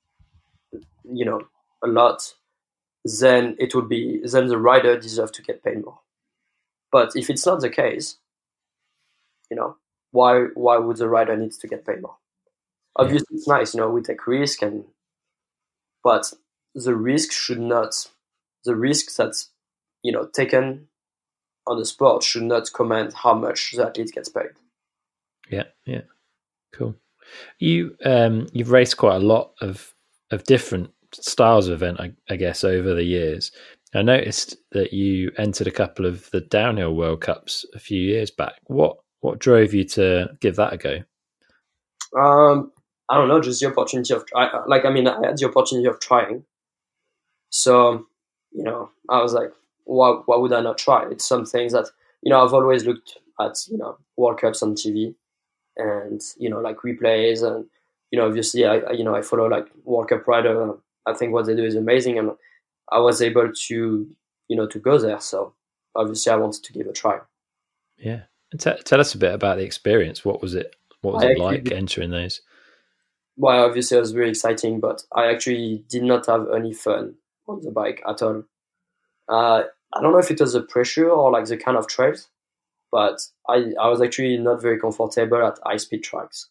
you know, a lot, then it would be, then the rider deserves to get paid more. But if it's not the case, you know, why why would the rider needs to get paid more? Obviously, yeah. It's nice, you know, we take risk, and but the risk should not, the risk that's, you know, taken on the sport should not command how much the athlete gets paid. Yeah, yeah, cool. You um you've raced quite a lot of of different styles of event, I, I guess, over the years. I noticed that you entered a couple of the downhill World Cups a few years back. What what drove you to give that a go? Um, I don't know, just the opportunity of I, like. I mean, I had the opportunity of trying, so you know, I was like, why why would I not try? It's some things that, you know, I've always looked at, you know, World Cups on T V, and, you know, like replays, and, you know, obviously I, I you know I follow like World Cup rider. I think what they do is amazing, and I was able to, you know, to go there. So obviously I wanted to give a try. Yeah. And t- tell us a bit about the experience. What was it? What was I it like did, entering those? Well, obviously it was very exciting, but I actually did not have any fun on the bike at all. Uh, I don't know if it was the pressure or like the kind of trails, but I, I was actually not very comfortable at high speed tracks.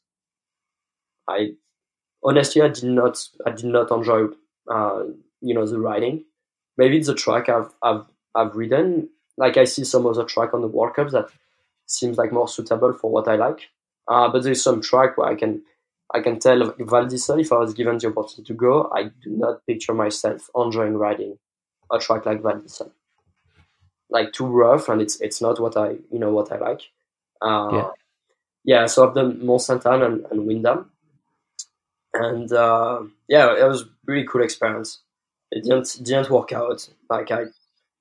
I honestly I did not I did not enjoy uh, you know, the riding. Maybe it's the track I've I've I've ridden. Like I see some other track on the World Cups that seems like more suitable for what I like. Uh, but there's some track where I can I can tell Val d'Isole, if I was given the opportunity to go, I do not picture myself enjoying riding a track like Val d'Isole. Like too rough, and it's it's not what I you know what I like. Uh, yeah. yeah, so I've done Mont Saint-Anne and, and Windham, and uh, yeah, it was a really cool experience. It didn't didn't work out. Like I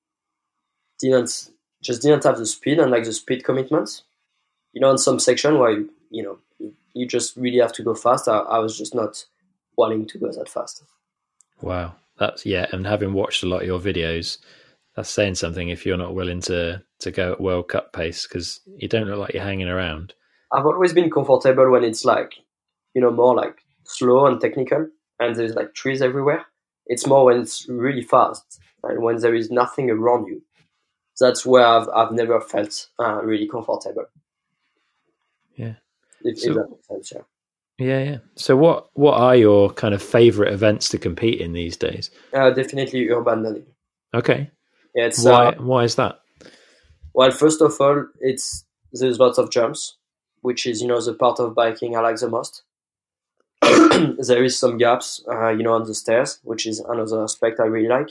didn't just didn't have the speed and like the speed commitments. You know, in some section where you, you know you just really have to go fast. I, I was just not wanting to go that fast. Wow, that's yeah. And having watched a lot of your videos, that's saying something if you're not willing to to go at World Cup pace, because you don't look like you're hanging around. I've always been comfortable when it's like, you know, more like slow and technical, and there's like trees everywhere. It's more when it's really fast and when there is nothing around you. That's where I've I've never felt uh, really comfortable. Yeah, if, so, if that makes sense. Yeah. Yeah, yeah. So, what what are your kind of favorite events to compete in these days? Uh, definitely urban running. Okay. Yeah, it's why uh, why is that? Well, first of all, it's there's lots of jumps, which is, you know, the part of biking I like the most. There is some gaps, uh, you know, on the stairs, which is another aspect I really like.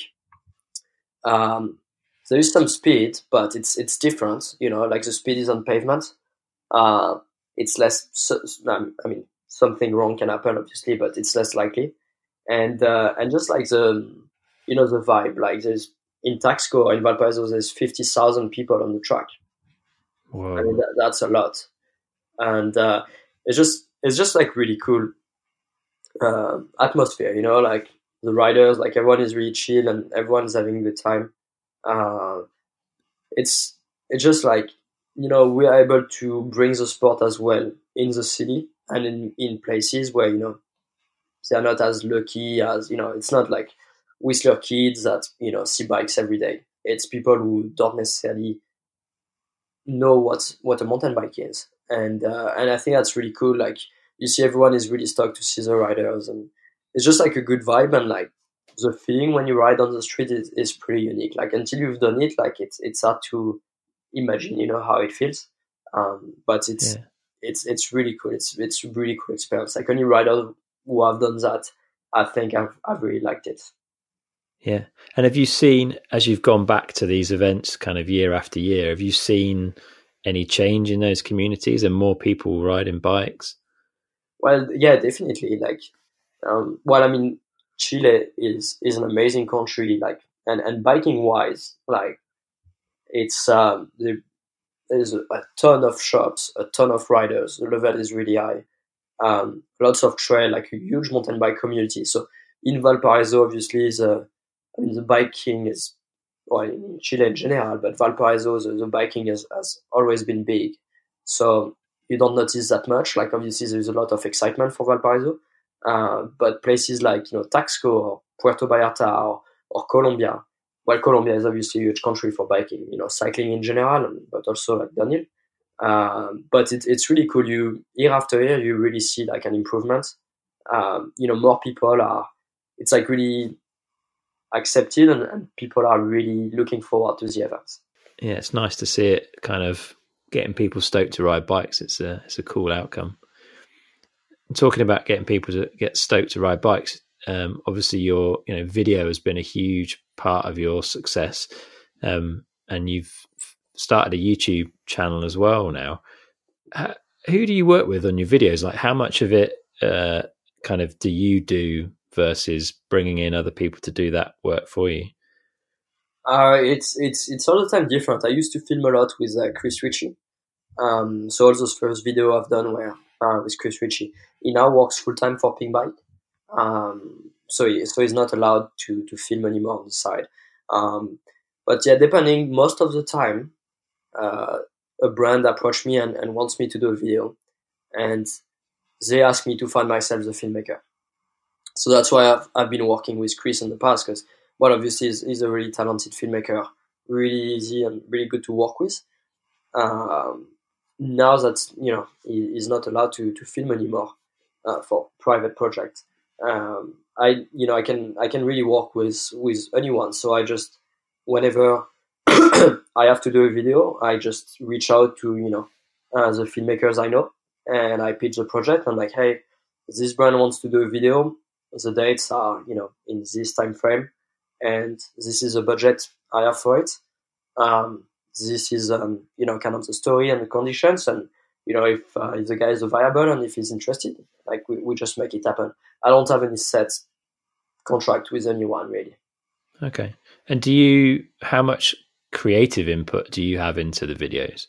Um, there is some speed, but it's it's different. You know, like the speed is on pavement. Uh, it's less. I mean, something wrong can happen, obviously, but it's less likely. And uh, and just like the, you know, the vibe. Like there's in Taxco in Valparaiso, there's fifty thousand people on the track. Whoa. I mean, that, that's a lot, and uh, it's just it's just like really cool uh, atmosphere. You know, like the riders, like everyone is really chill and everyone's having a good time. Uh, it's it's just like, you know, we are able to bring the sport as well in the city and in, in places where, you know, they're not as lucky as, you know, it's not like Whistler kids that, you know, see bikes every day. It's people who don't necessarily know what what a mountain bike is, and uh, and I think that's really cool. Like you see, everyone is really stoked to see the riders, and it's just like a good vibe, and like the feeling when you ride on the street is, is pretty unique. Like until you've done it, like it's it's hard to imagine, you know, how it feels. Um, but it's Yeah. it's it's really cool. It's it's a really cool experience. Like any rider who have done that, I think I've I've really liked it. Yeah. And have you seen, as you've gone back to these events kind of year after year, have you seen any change in those communities and more people riding bikes? Well, yeah, definitely. Like, um, well, I mean, Chile is is an amazing country. Like, and and biking wise, like, it's um, there, there's a, a ton of shops, a ton of riders. The level is really high. Um, lots of trail, like a huge mountain bike community. So in Valparaiso, obviously, the I mean, the biking is, well, in Chile in general, but Valparaiso, the, the biking has, has always been big. So you don't notice that much. Like, obviously, there's a lot of excitement for Valparaiso. Uh, but places like, you know, Taxco or Puerto Vallarta or, or Colombia, well, Colombia is obviously a huge country for biking, you know, cycling in general, but also like downhill. Um, but it, it's really cool. You, year after year, you really see like an improvement. Um, you know, more people are, it's like really accepted, and, and people are really looking forward to the events. Yeah, it's nice to see it kind of getting people stoked to ride bikes. It's a it's a cool outcome. And talking about getting people to get stoked to ride bikes, um, obviously your you know video has been a huge part of your success, um, and you've started a YouTube channel as well now. How, who do you work with on your videos? Like, how much of it uh, kind of do you do versus bringing in other people to do that work for you? Uh, it's it's it's all the time different. I used to film a lot with uh, Chris Ritchie. Um, so all those first video I've done were uh, with Chris Ritchie. He now works full time for Pinkbike. Um, so he, so he's not allowed to to film anymore on the side. Um, but yeah, depending, most of the time, uh, a brand approached me and, and wants me to do a video, and they ask me to find myself the filmmaker. So that's why I've, I've been working with Chris in the past, because, well, obviously he's, he's a really talented filmmaker, really easy and really good to work with. Um, now that, you know, he, he's not allowed to, to film anymore uh, for private projects, um, I, you know, I can I can really work with, with anyone. So I just, whenever I have to do a video, I just reach out to, you know, uh, the filmmakers I know, and I pitch the project. I'm like, hey, this brand wants to do a video. The dates are, you know, in this time frame, and this is the budget I have for it. Um, this is, um, you know, kind of the story and the conditions, and, you know, if, uh, if the guy is viable and if he's interested, like, we, we just make it happen. I don't have any set contract with anyone, really. Okay. And do you, how much creative input do you have into the videos?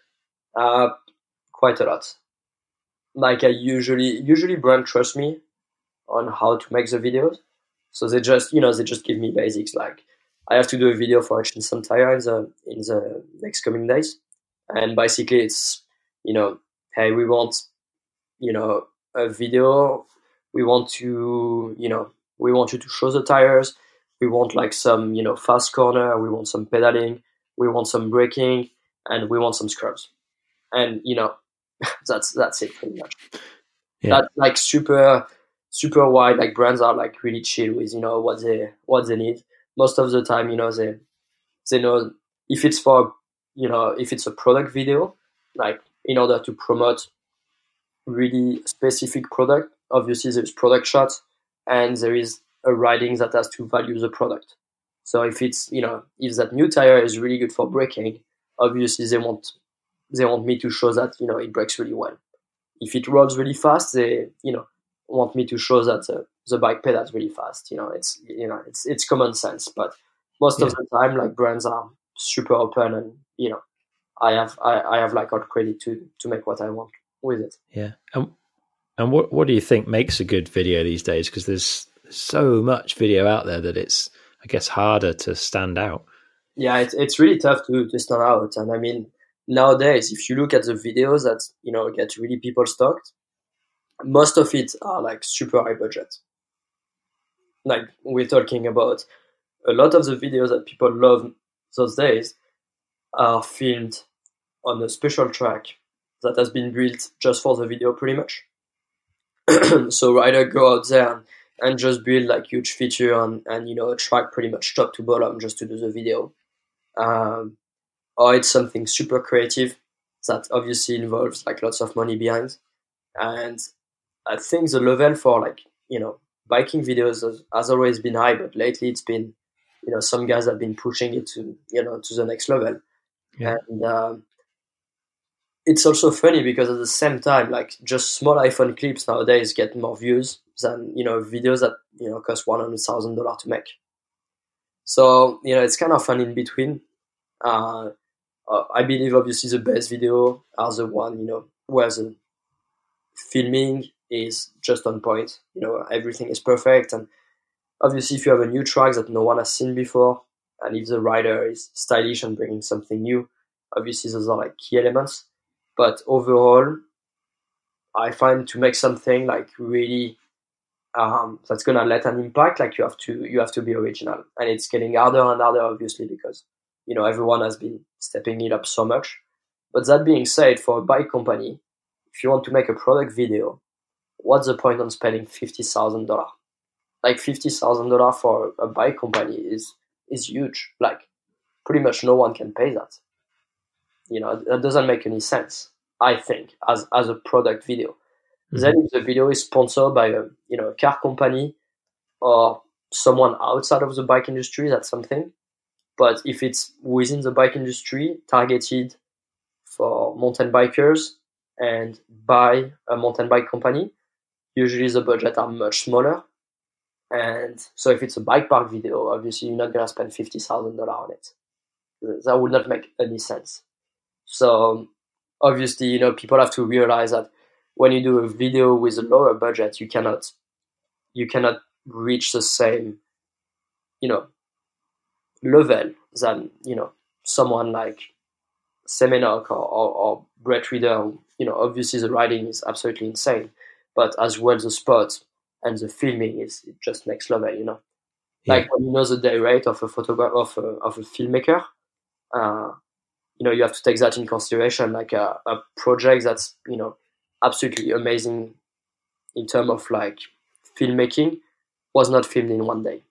Uh, quite a lot. Like, I usually, usually brand trusts me on how to make the videos. So they just, you know, they just give me basics. Like, I have to do a video for Hutchinson Tire in the, in the next coming days. And basically it's, you know, hey, we want, you know, a video. We want to, you know, we want you to show the tires. We want like some, you know, fast corner. We want some pedaling. We want some braking, and we want some scrubs. And, you know, that's, that's it pretty much. Yeah. That's like super, super wide. Like, brands are like really chill with, you know, what they, what they need. Most of the time, you know, they, they know if it's for, you know, if it's a product video, like, in order to promote really specific product, obviously there's product shots and there is a riding that has to value the product. So if it's, you know, if that new tire is really good for braking, obviously they want, they want me to show that, you know, it brakes really well. If it rolls really fast, they, you know, want me to show that uh, the bike pedals really fast. You know, it's, you know, it's, it's common sense, but most yeah. of the time, like, brands are super open, and, you know, I have, I, I have like all credit to, to make what I want with it. Yeah. And, and what, what do you think makes a good video these days? Because there's so much video out there that it's, I guess, harder to stand out. Yeah, it's, it's really tough to, to stand out. And I mean, nowadays, if you look at the videos that, you know, get really people stoked, most of it are like super high budget. Like, we're talking about a lot of the videos that people love those days are filmed on a special track that has been built just for the video, pretty much. So rider go out there and, and just build like huge feature and, and you know, a track pretty much top to bottom just to do the video. Um, or it's something super creative that obviously involves like lots of money behind. And I think the level for like, you know, biking videos has, has always been high, but lately it's been, you know, some guys have been pushing it to, you know, to the next level. Yeah. And um, it's also funny because at the same time, like just small iPhone clips nowadays get more views than, you know, videos that, you know, cost one hundred thousand dollars to make. So, you know, it's kind of fun in between. Uh, uh, I believe obviously the best video are the one, you know, where the filming is just on point. You know, everything is perfect. And obviously if you have a new track that no one has seen before, and if the rider is stylish and bringing something new, obviously those are like key elements. But overall, I find to make something like really um, that's gonna let an impact, like you have to you have to be original, and it's getting harder and harder, obviously, because you know everyone has been stepping it up so much. But that being said, for a bike company, if you want to make a product video, what's the point on spending fifty thousand dollars? Like fifty thousand dollars for a bike company is is huge. Like pretty much no one can pay that. You know, that doesn't make any sense, I think, as as a product video. Mm-hmm. Then if the video is sponsored by a you know a car company or someone outside of the bike industry, that's something. But if it's within the bike industry, targeted for mountain bikers and by a mountain bike company, usually the budget are much smaller. And so if it's a bike park video, obviously you're not going to spend fifty thousand dollars on it. That would not make any sense. So obviously, you know, people have to realize that when you do a video with a lower budget, you cannot, you cannot reach the same, you know, level than, you know, someone like Semenok or, or, or Brett Reader. You know, obviously the riding is absolutely insane, but as well the spot and the filming is just next level, you know. Yeah. Like when you know the day rate of a photographer, of a, of a filmmaker, uh, you know, you have to take that in consideration. Like a, a project that's, you know, absolutely amazing in terms of like filmmaking was not filmed in one day.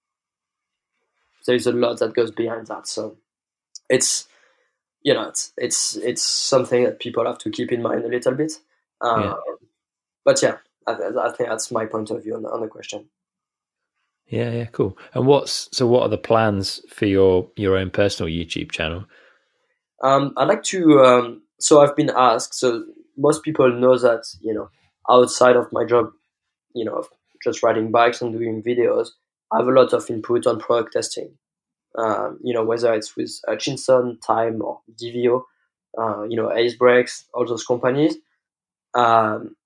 There's a lot that goes behind that. So it's, you know, it's, it's, it's something that people have to keep in mind a little bit. Uh, yeah. But yeah, I, I think that's my point of view on the, on the question. Yeah, yeah, cool. And what's so? What are the plans for your your own personal YouTube channel? Um, I'd like to. Um, so I've been asked. So most people know that you know outside of my job, you know, of just riding bikes and doing videos, I have a lot of input on product testing. Um, you know, whether it's with Hutchinson, Time, or D V O, uh, you know, Ace Brakes, all those companies. Um,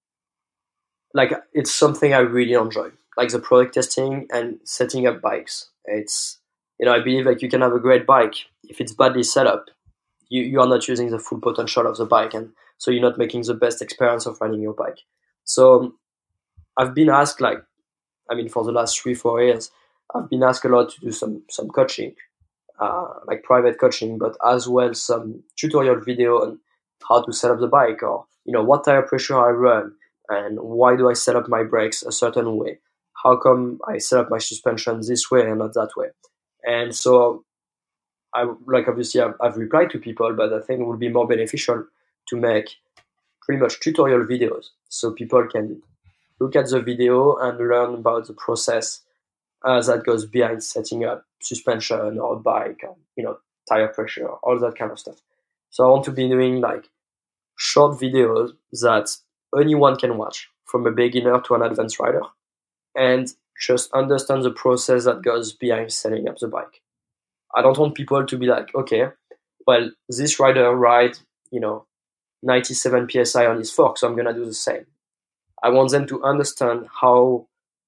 like it's something I really enjoy, like the product testing and setting up bikes. It's, you know, I believe like you can have a great bike if it's badly set up. You you are not using the full potential of the bike, and so you're not making the best experience of riding your bike. So I've been asked, like, I mean, for the last three four years, I've been asked a lot to do some some coaching, uh, like private coaching, but as well some tutorial video on how to set up the bike, or you know what tire pressure I run, and why do I set up my brakes a certain way? How come I set up my suspension this way and not that way? And so I like obviously I've, I've replied to people, but I think it would be more beneficial to make pretty much tutorial videos so people can look at the video and learn about the process uh, that goes behind setting up suspension or a bike, or, you know, tire pressure, all that kind of stuff. So I want to be doing like short videos that anyone can watch, from a beginner to an advanced rider, and just understand the process that goes behind setting up the bike. I don't want people to be like, okay, well, this rider ride, you know, ninety-seven P S I on his fork, so I'm going to do the same. I want them to understand how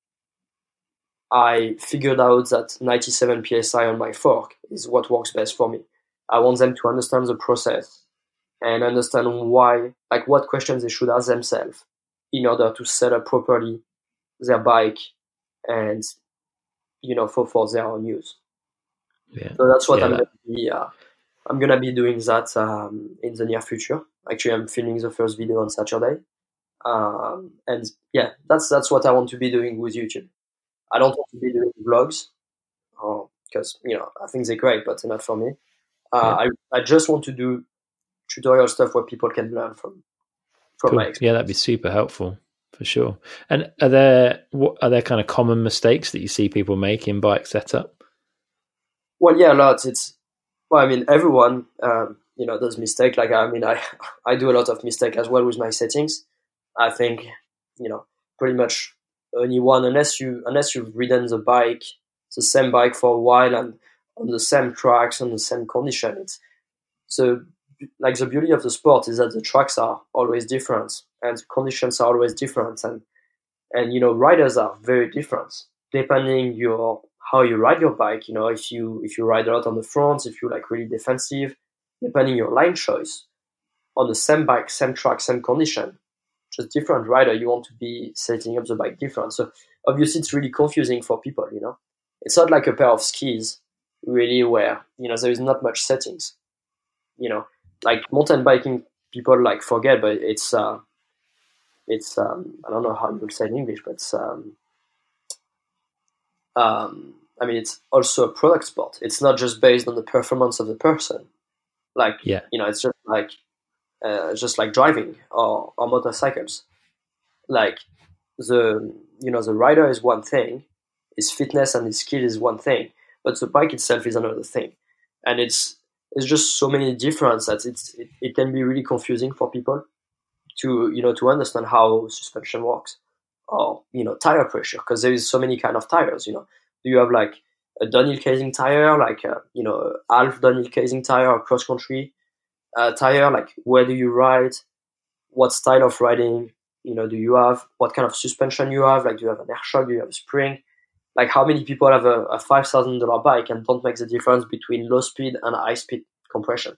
I figured out that ninety-seven P S I on my fork is what works best for me. I want them to understand the process and understand why, like what questions they should ask themselves in order to set up properly their bike and, you know, for, for their own use. Yeah. So that's what yeah, I'm that... going to be, uh, I'm going to be doing that um, in the near future. Actually, I'm filming the first video on Saturday. Um, and yeah, that's, that's what I want to be doing with YouTube. I don't want to be doing vlogs because, you know, I think they're great, but they're not for me. Uh, Yeah. I, I just want to do tutorial stuff where people can learn from, from Cool. my experience. Yeah, that'd be super helpful for sure. And are there, what are there kind of common mistakes that you see people make in bike setup? Well, yeah, a lot. It's, well, I mean, everyone, um, you know, does mistake. Like, I mean, I, I do a lot of mistake as well with my settings. I think, you know, pretty much anyone, unless you, unless you've ridden the bike, the same bike for a while and on the same tracks, on the same condition, it's, so like the beauty of the sport is that the tracks are always different and the conditions are always different. And, and, you know, riders are very different depending your, how you ride your bike. You know, if you, if you ride a lot on the front, if you like really defensive, depending your line choice on the same bike, same track, same condition, just different rider, you want to be setting up the bike different. So obviously it's really confusing for people, you know. It's not like a pair of skis really where, you know, there is not much settings. You know, like mountain biking people like forget, but it's, uh, it's, um, I don't know how you would say in English, but it's, um, um, I mean, it's also a product sport. It's not just based on the performance of the person. Like, Yeah. you know, it's just like, uh, just like driving or, or motorcycles. Like the, you know, the rider is one thing, his fitness and his skill is one thing, but the bike itself is another thing. And it's, it's just so many differences that it's, it, it can be really confusing for people to, you know, to understand how suspension works or, you know, tire pressure, because there is so many kind of tires, you know. Do you have like a downhill casing tire, like, a, you know, a half downhill casing tire or cross country uh, tire? Like, where do you ride? What style of riding, you know, do you have? What kind of suspension you have? Like, do you have an air shock? Do you have a spring? Like, how many people have a, a five thousand dollars bike and don't make the difference between low speed and high speed compression?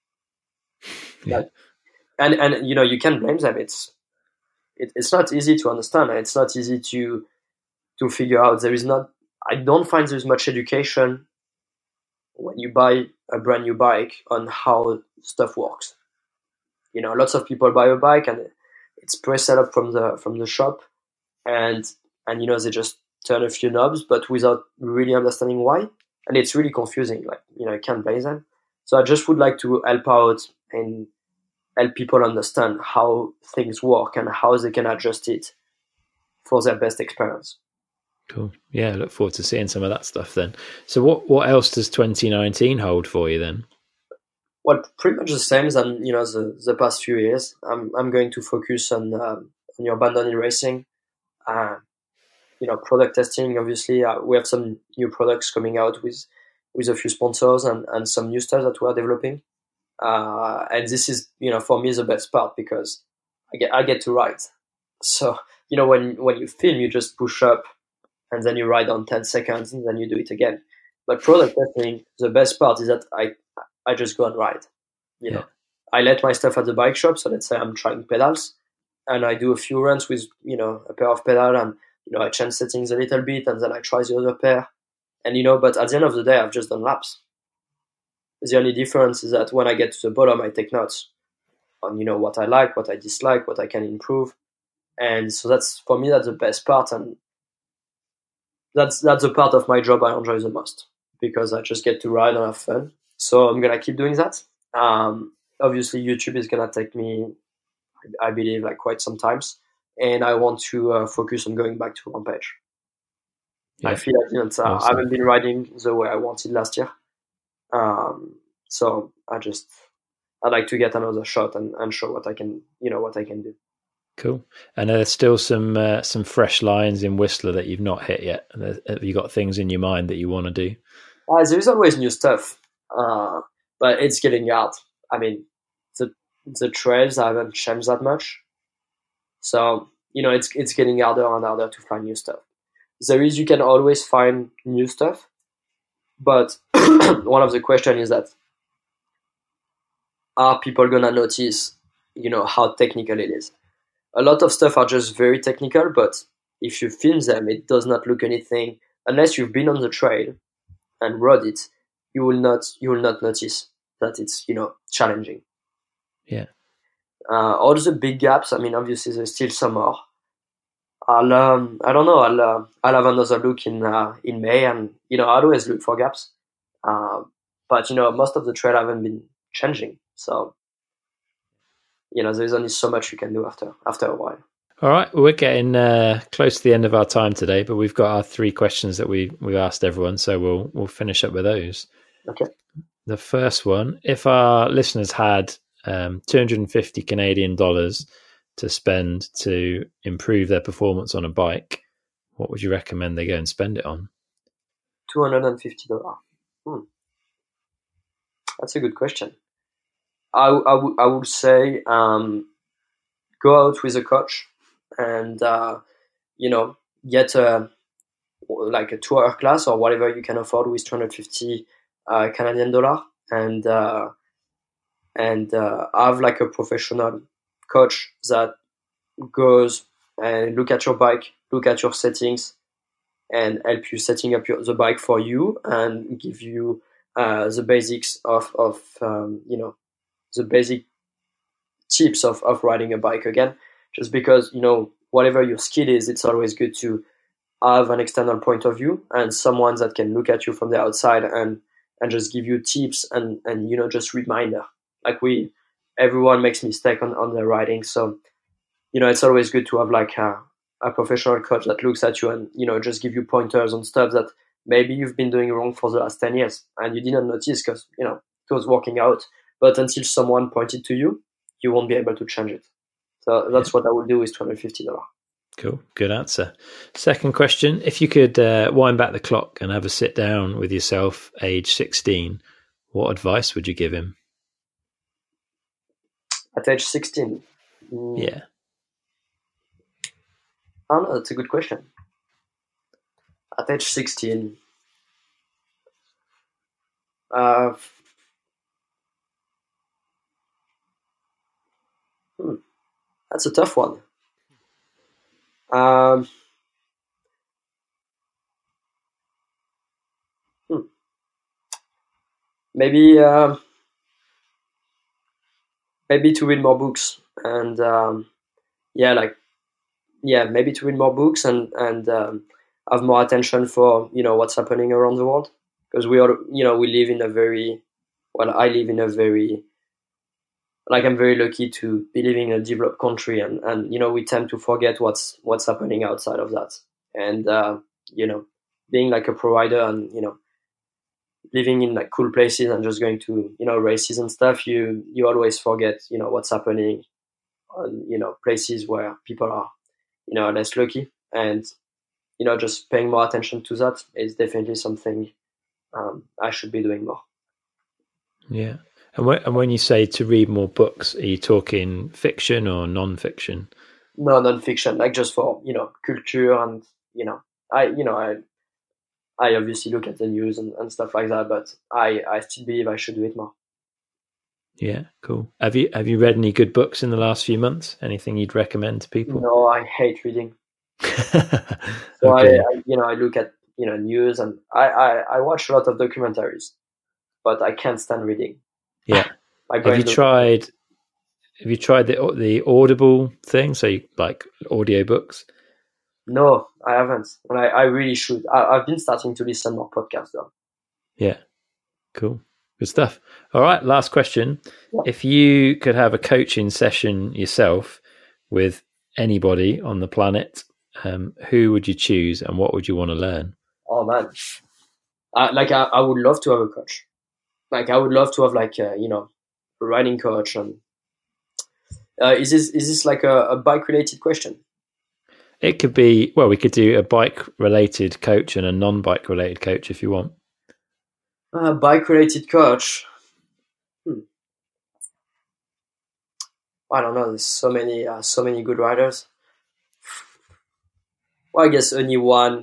Yeah. Like, and, and, you know, you can't blame them. It's, it, it's not easy to understand. And it's not easy to, to figure out. There is not, I don't find there's much education when you buy a brand new bike on how stuff works. You know, lots of people buy a bike and it's pre-set up from the, from the shop, and, and, you know, they just turn a few knobs, but without really understanding why. And it's really confusing. Like, you know, I can't blame them. So I just would like to help out and help people understand how things work and how they can adjust it for their best experience. Cool. Yeah, I look forward to seeing some of that stuff then. So what, what else does twenty nineteen hold for you then? Well, pretty much the same as, um, you know, the, the past few years. I'm I'm going to focus on um, on your abandoned racing, uh, you know, product testing. Obviously, uh, we have some new products coming out with with a few sponsors and, and some new stuff that we are developing. Uh, and this is, you know, for me the best part because I get I get to ride. So, you know, when when you film, you just push up and then you ride on ten seconds and then you do it again. But product testing, the best part is that I I just go and ride. You know, yeah. I let my stuff at the bike shop. So let's say I'm trying pedals, and I do a few runs with, you know, a pair of pedal, and, you know, I change settings a little bit, and then I try the other pair, and, you know, but at the end of the day, I've just done laps. The only difference is that when I get to the bottom, I take notes on, you know, what I like, what I dislike, what I can improve, and so that's, for me, that's the best part, and that's that's the part of my job I enjoy the most because I just get to ride and have fun. So I'm gonna keep doing that. Um, obviously, YouTube is gonna take me, I believe, like quite some times, and I want to uh, focus on going back to Rampage. Yeah. I feel I didn't, uh, awesome. I haven't been riding the way I wanted last year, um, so I just I'd like to get another shot and, and show what I can, you know, what I can do. Cool. And there's still some uh, some fresh lines in Whistler that you've not hit yet. Have you got things in your mind that you want to do? Uh, there is always new stuff, uh, but it's getting hard. I mean, the the trails I haven't changed that much, so, you know, it's it's getting harder and harder to find new stuff. There is, you can always find new stuff, but one of the questions is that are people gonna notice, you know, how technical it is? A lot of stuff are just very technical, but if you film them, it does not look anything. Unless you've been on the trail and rode it, you will not you will not notice that it's, you know, challenging. Yeah. Uh, all the big gaps, I mean, obviously there's still some more. I'll um, I don't know. I'll uh, I'll have another look in uh, in May, and you know I'll always look for gaps. Uh, but you know most of the trail haven't been changing, so you know there's only so much you can do after after a while. All right, we're getting uh, close to the end of our time today, but we've got our three questions that we we've asked everyone, so we'll we'll finish up with those. Okay. The first one: if our listeners had um, two hundred fifty Canadian dollars to spend to improve their performance on a bike, what would you recommend they go and spend it on? Two hundred and fifty dollars. Hmm. That's a good question. I I, w- I would say um, go out with a coach. And uh, you know, get a like a two-hour class or whatever you can afford with two hundred fifty uh, Canadian dollar, and uh, and uh, have like a professional coach that goes and look at your bike, look at your settings, and help you setting up your, the bike for you, and give you uh, the basics of of um, you know the basic tips of of riding a bike again. Just because, you know, whatever your skill is, it's always good to have an external point of view and someone that can look at you from the outside and, and just give you tips and, and, you know, just reminder. Like we, everyone makes mistake on, on their riding. So, you know, it's always good to have like a, a professional coach that looks at you and, you know, just give you pointers on stuff that maybe you've been doing wrong for the last ten years and you didn't notice because, you know, it was working out. But until someone pointed to you, you won't be able to change it. So that's yeah. what I would do with two hundred fifty dollars. Cool. Good answer. Second question. If you could uh, wind back the clock and have a sit down with yourself, age sixteen, what advice would you give him? At age sixteen? Mm, yeah. I don't know. That's a good question. At age sixteen, uh, hmm. That's a tough one. Um, hmm. Maybe, uh, maybe to read more books and um, yeah, like yeah, maybe to read more books and and um, have more attention for you know what's happening around the world, because we are you know we live in a very well I live in a very Like I'm very lucky to be living in a developed country, and, and you know we tend to forget what's what's happening outside of that. And uh, you know, being like a provider and you know, living in like cool places and just going to you know races and stuff, you you always forget you know what's happening on you know places where people are you know less lucky, and you know just paying more attention to that is definitely something um, I should be doing more. Yeah. And when, and when you say to read more books, are you talking fiction or non-fiction? No, non-fiction, like just for, you know, culture and, you know, I, you know, I, I obviously look at the news and, and stuff like that, but I, I still believe I should do it more. Yeah, cool. Have you, have you read any good books in the last few months? Anything you'd recommend to people? No, I hate reading. so okay. I, I, you know, I look at, you know, news and I, I, I watch a lot of documentaries, but I can't stand reading. Yeah. Have you tried? Have you tried the the Audible thing? So you like audiobooks? No, I haven't, and I, I really should. I, I've been starting to listen more podcasts though. Yeah, cool, good stuff. All right, last question: yeah. If you could have a coaching session yourself with anybody on the planet, um, who would you choose, and what would you want to learn? Oh man, uh, like I, I would love to have a coach. Like I would love to have like a, you know, a riding coach. And uh, is this is this like a, a bike related question? It could be. Well, we could do a bike related coach and a non bike related coach if you want. A uh, bike related coach. Hmm. I don't know. There's so many uh, so many good riders. Well, I guess only one,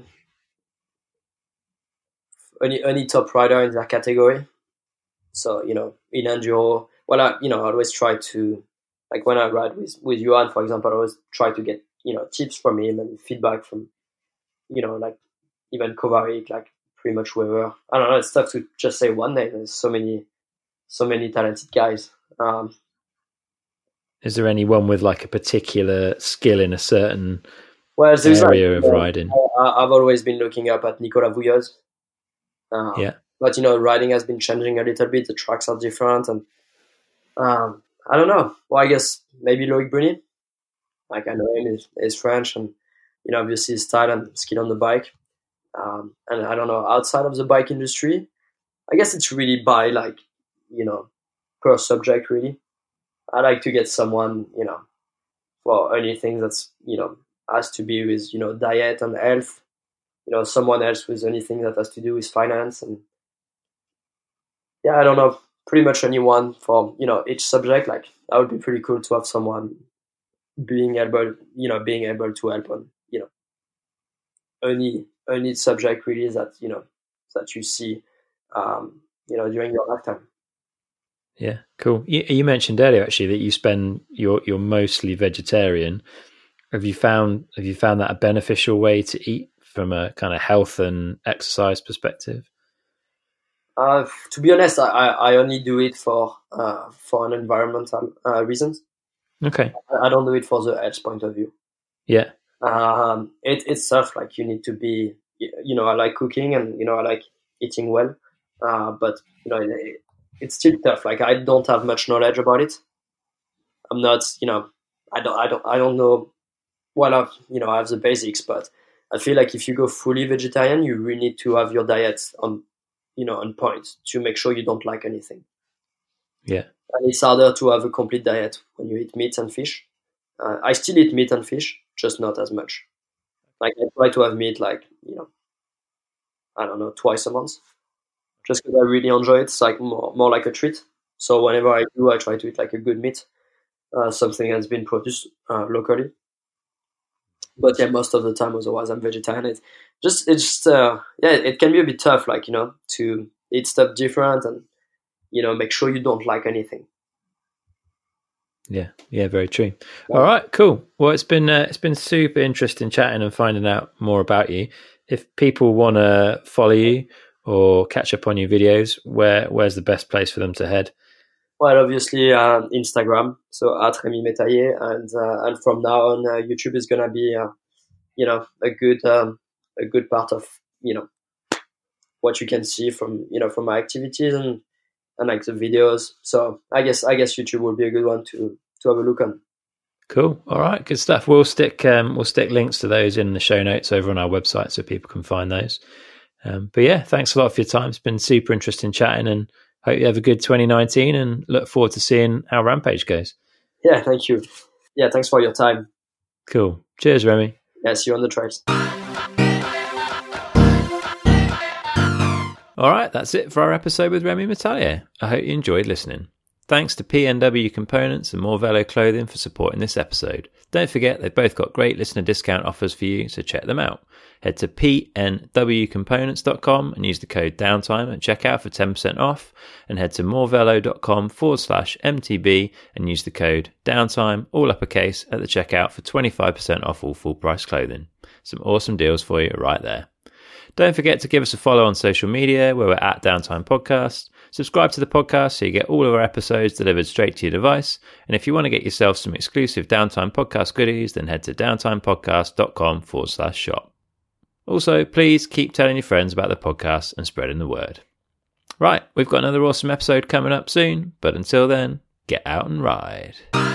only only top rider in their category. So, you know, in enduro, well, I, you know, I always try to, like when I ride with, with Johan, for example, I always try to get, you know, tips from him and feedback from, you know, like even Kovarik, like pretty much whoever. I don't know, it's tough to just say one name. There's so many, so many talented guys. Um, Is there anyone with like a particular skill in a certain well, there's area like, of uh, riding. I, I've always been looking up at Nicolas Vouilloz. Uh, Yeah. But, you know, riding has been changing a little bit. The tracks are different. And um, I don't know. Well, I guess maybe Loic Bruni. Like, I know him, he's, he's French. And, you know, obviously his style and skill on the bike. Um, and I don't know, outside of the bike industry, I guess it's really by, like, you know, per subject, really. I like to get someone, you know, for anything that's, you know, has to be with, you know, diet and health. You know, someone else with anything that has to do with finance. And yeah, I don't know, pretty much anyone for, you know, each subject. Like, that would be pretty cool to have someone being able, you know, being able to help on, you know, any, any subject really that, you know, that you see, um, you know, during your lifetime. Yeah, cool. You, you mentioned earlier actually that you spend you're you're mostly vegetarian. Have you found have you found that a beneficial way to eat from a kind of health and exercise perspective? Uh, to be honest, I, I only do it for uh, for an environmental uh, reasons. Okay. I don't do it for the health point of view. Yeah. Um, it, it's tough. Like, you need to be, you know, I like cooking and, you know, I like eating well. Uh, but, you know, it, it's still tough. Like, I don't have much knowledge about it. I'm not, you know, I don't, I don't, I don't know. Well, I've, you know, I have the basics, but I feel like if you go fully vegetarian, you really need to have your diet on, you know, on point to make sure you don't like anything. Yeah. And it's harder to have a complete diet when you eat meat and fish. Uh, I still eat meat and fish, just not as much. Like, I try to have meat, like, you know, I don't know, twice a month. Just because I really enjoy it. It's like more, more like a treat. So whenever I do, I try to eat like a good meat, uh, something that's been produced uh, locally. But yeah, most of the time, otherwise, I'm vegetarian. It just, it's just, uh, yeah, it can be a bit tough, like, you know, to eat stuff different and, you know, make sure you don't like anything. Yeah, yeah, very true. Yeah. All right, cool. Well, it's been uh, it's been super interesting chatting and finding out more about you. If people want to follow you or catch up on your videos, where where's the best place for them to head? Well, obviously uh, Instagram, so at Rémi Métailler, and uh, and from now on, uh, YouTube is gonna be, uh, you know, a good um, a good part of, you know, what you can see from, you know, from my activities and. and like the videos. So I guess I guess YouTube will be a good one to to have a look on. Cool. All right, good stuff. We'll stick um, we'll stick links to those in the show notes over on our website so people can find those. Um, but yeah, thanks a lot for your time. It's been super interesting chatting, and hope you have a good twenty nineteen and look forward to seeing how Rampage goes. Yeah, thank you. Yeah, thanks for your time. Cool. Cheers, Remy. Yeah, see you on the trails. All right, that's it for our episode with Rémi Métailler. I hope you enjoyed listening. Thanks to P N W Components and Morvello Clothing for supporting this episode. Don't forget, they've both got great listener discount offers for you, so check them out. Head to p n w components dot com and use the code downtime at checkout for ten percent off, and head to morvello.com forward slash mtb and use the code downtime, all uppercase, at the checkout for twenty-five percent off all full price clothing. Some awesome deals for you right there. Don't forget to give us a follow on social media where we're at Downtime Podcast. Subscribe to the podcast so you get all of our episodes delivered straight to your device. And if you want to get yourself some exclusive Downtime Podcast goodies, then head to downtimepodcast.com forward slash shop. Also, please keep telling your friends about the podcast and spreading the word. Right, we've got another awesome episode coming up soon, but until then, get out and ride.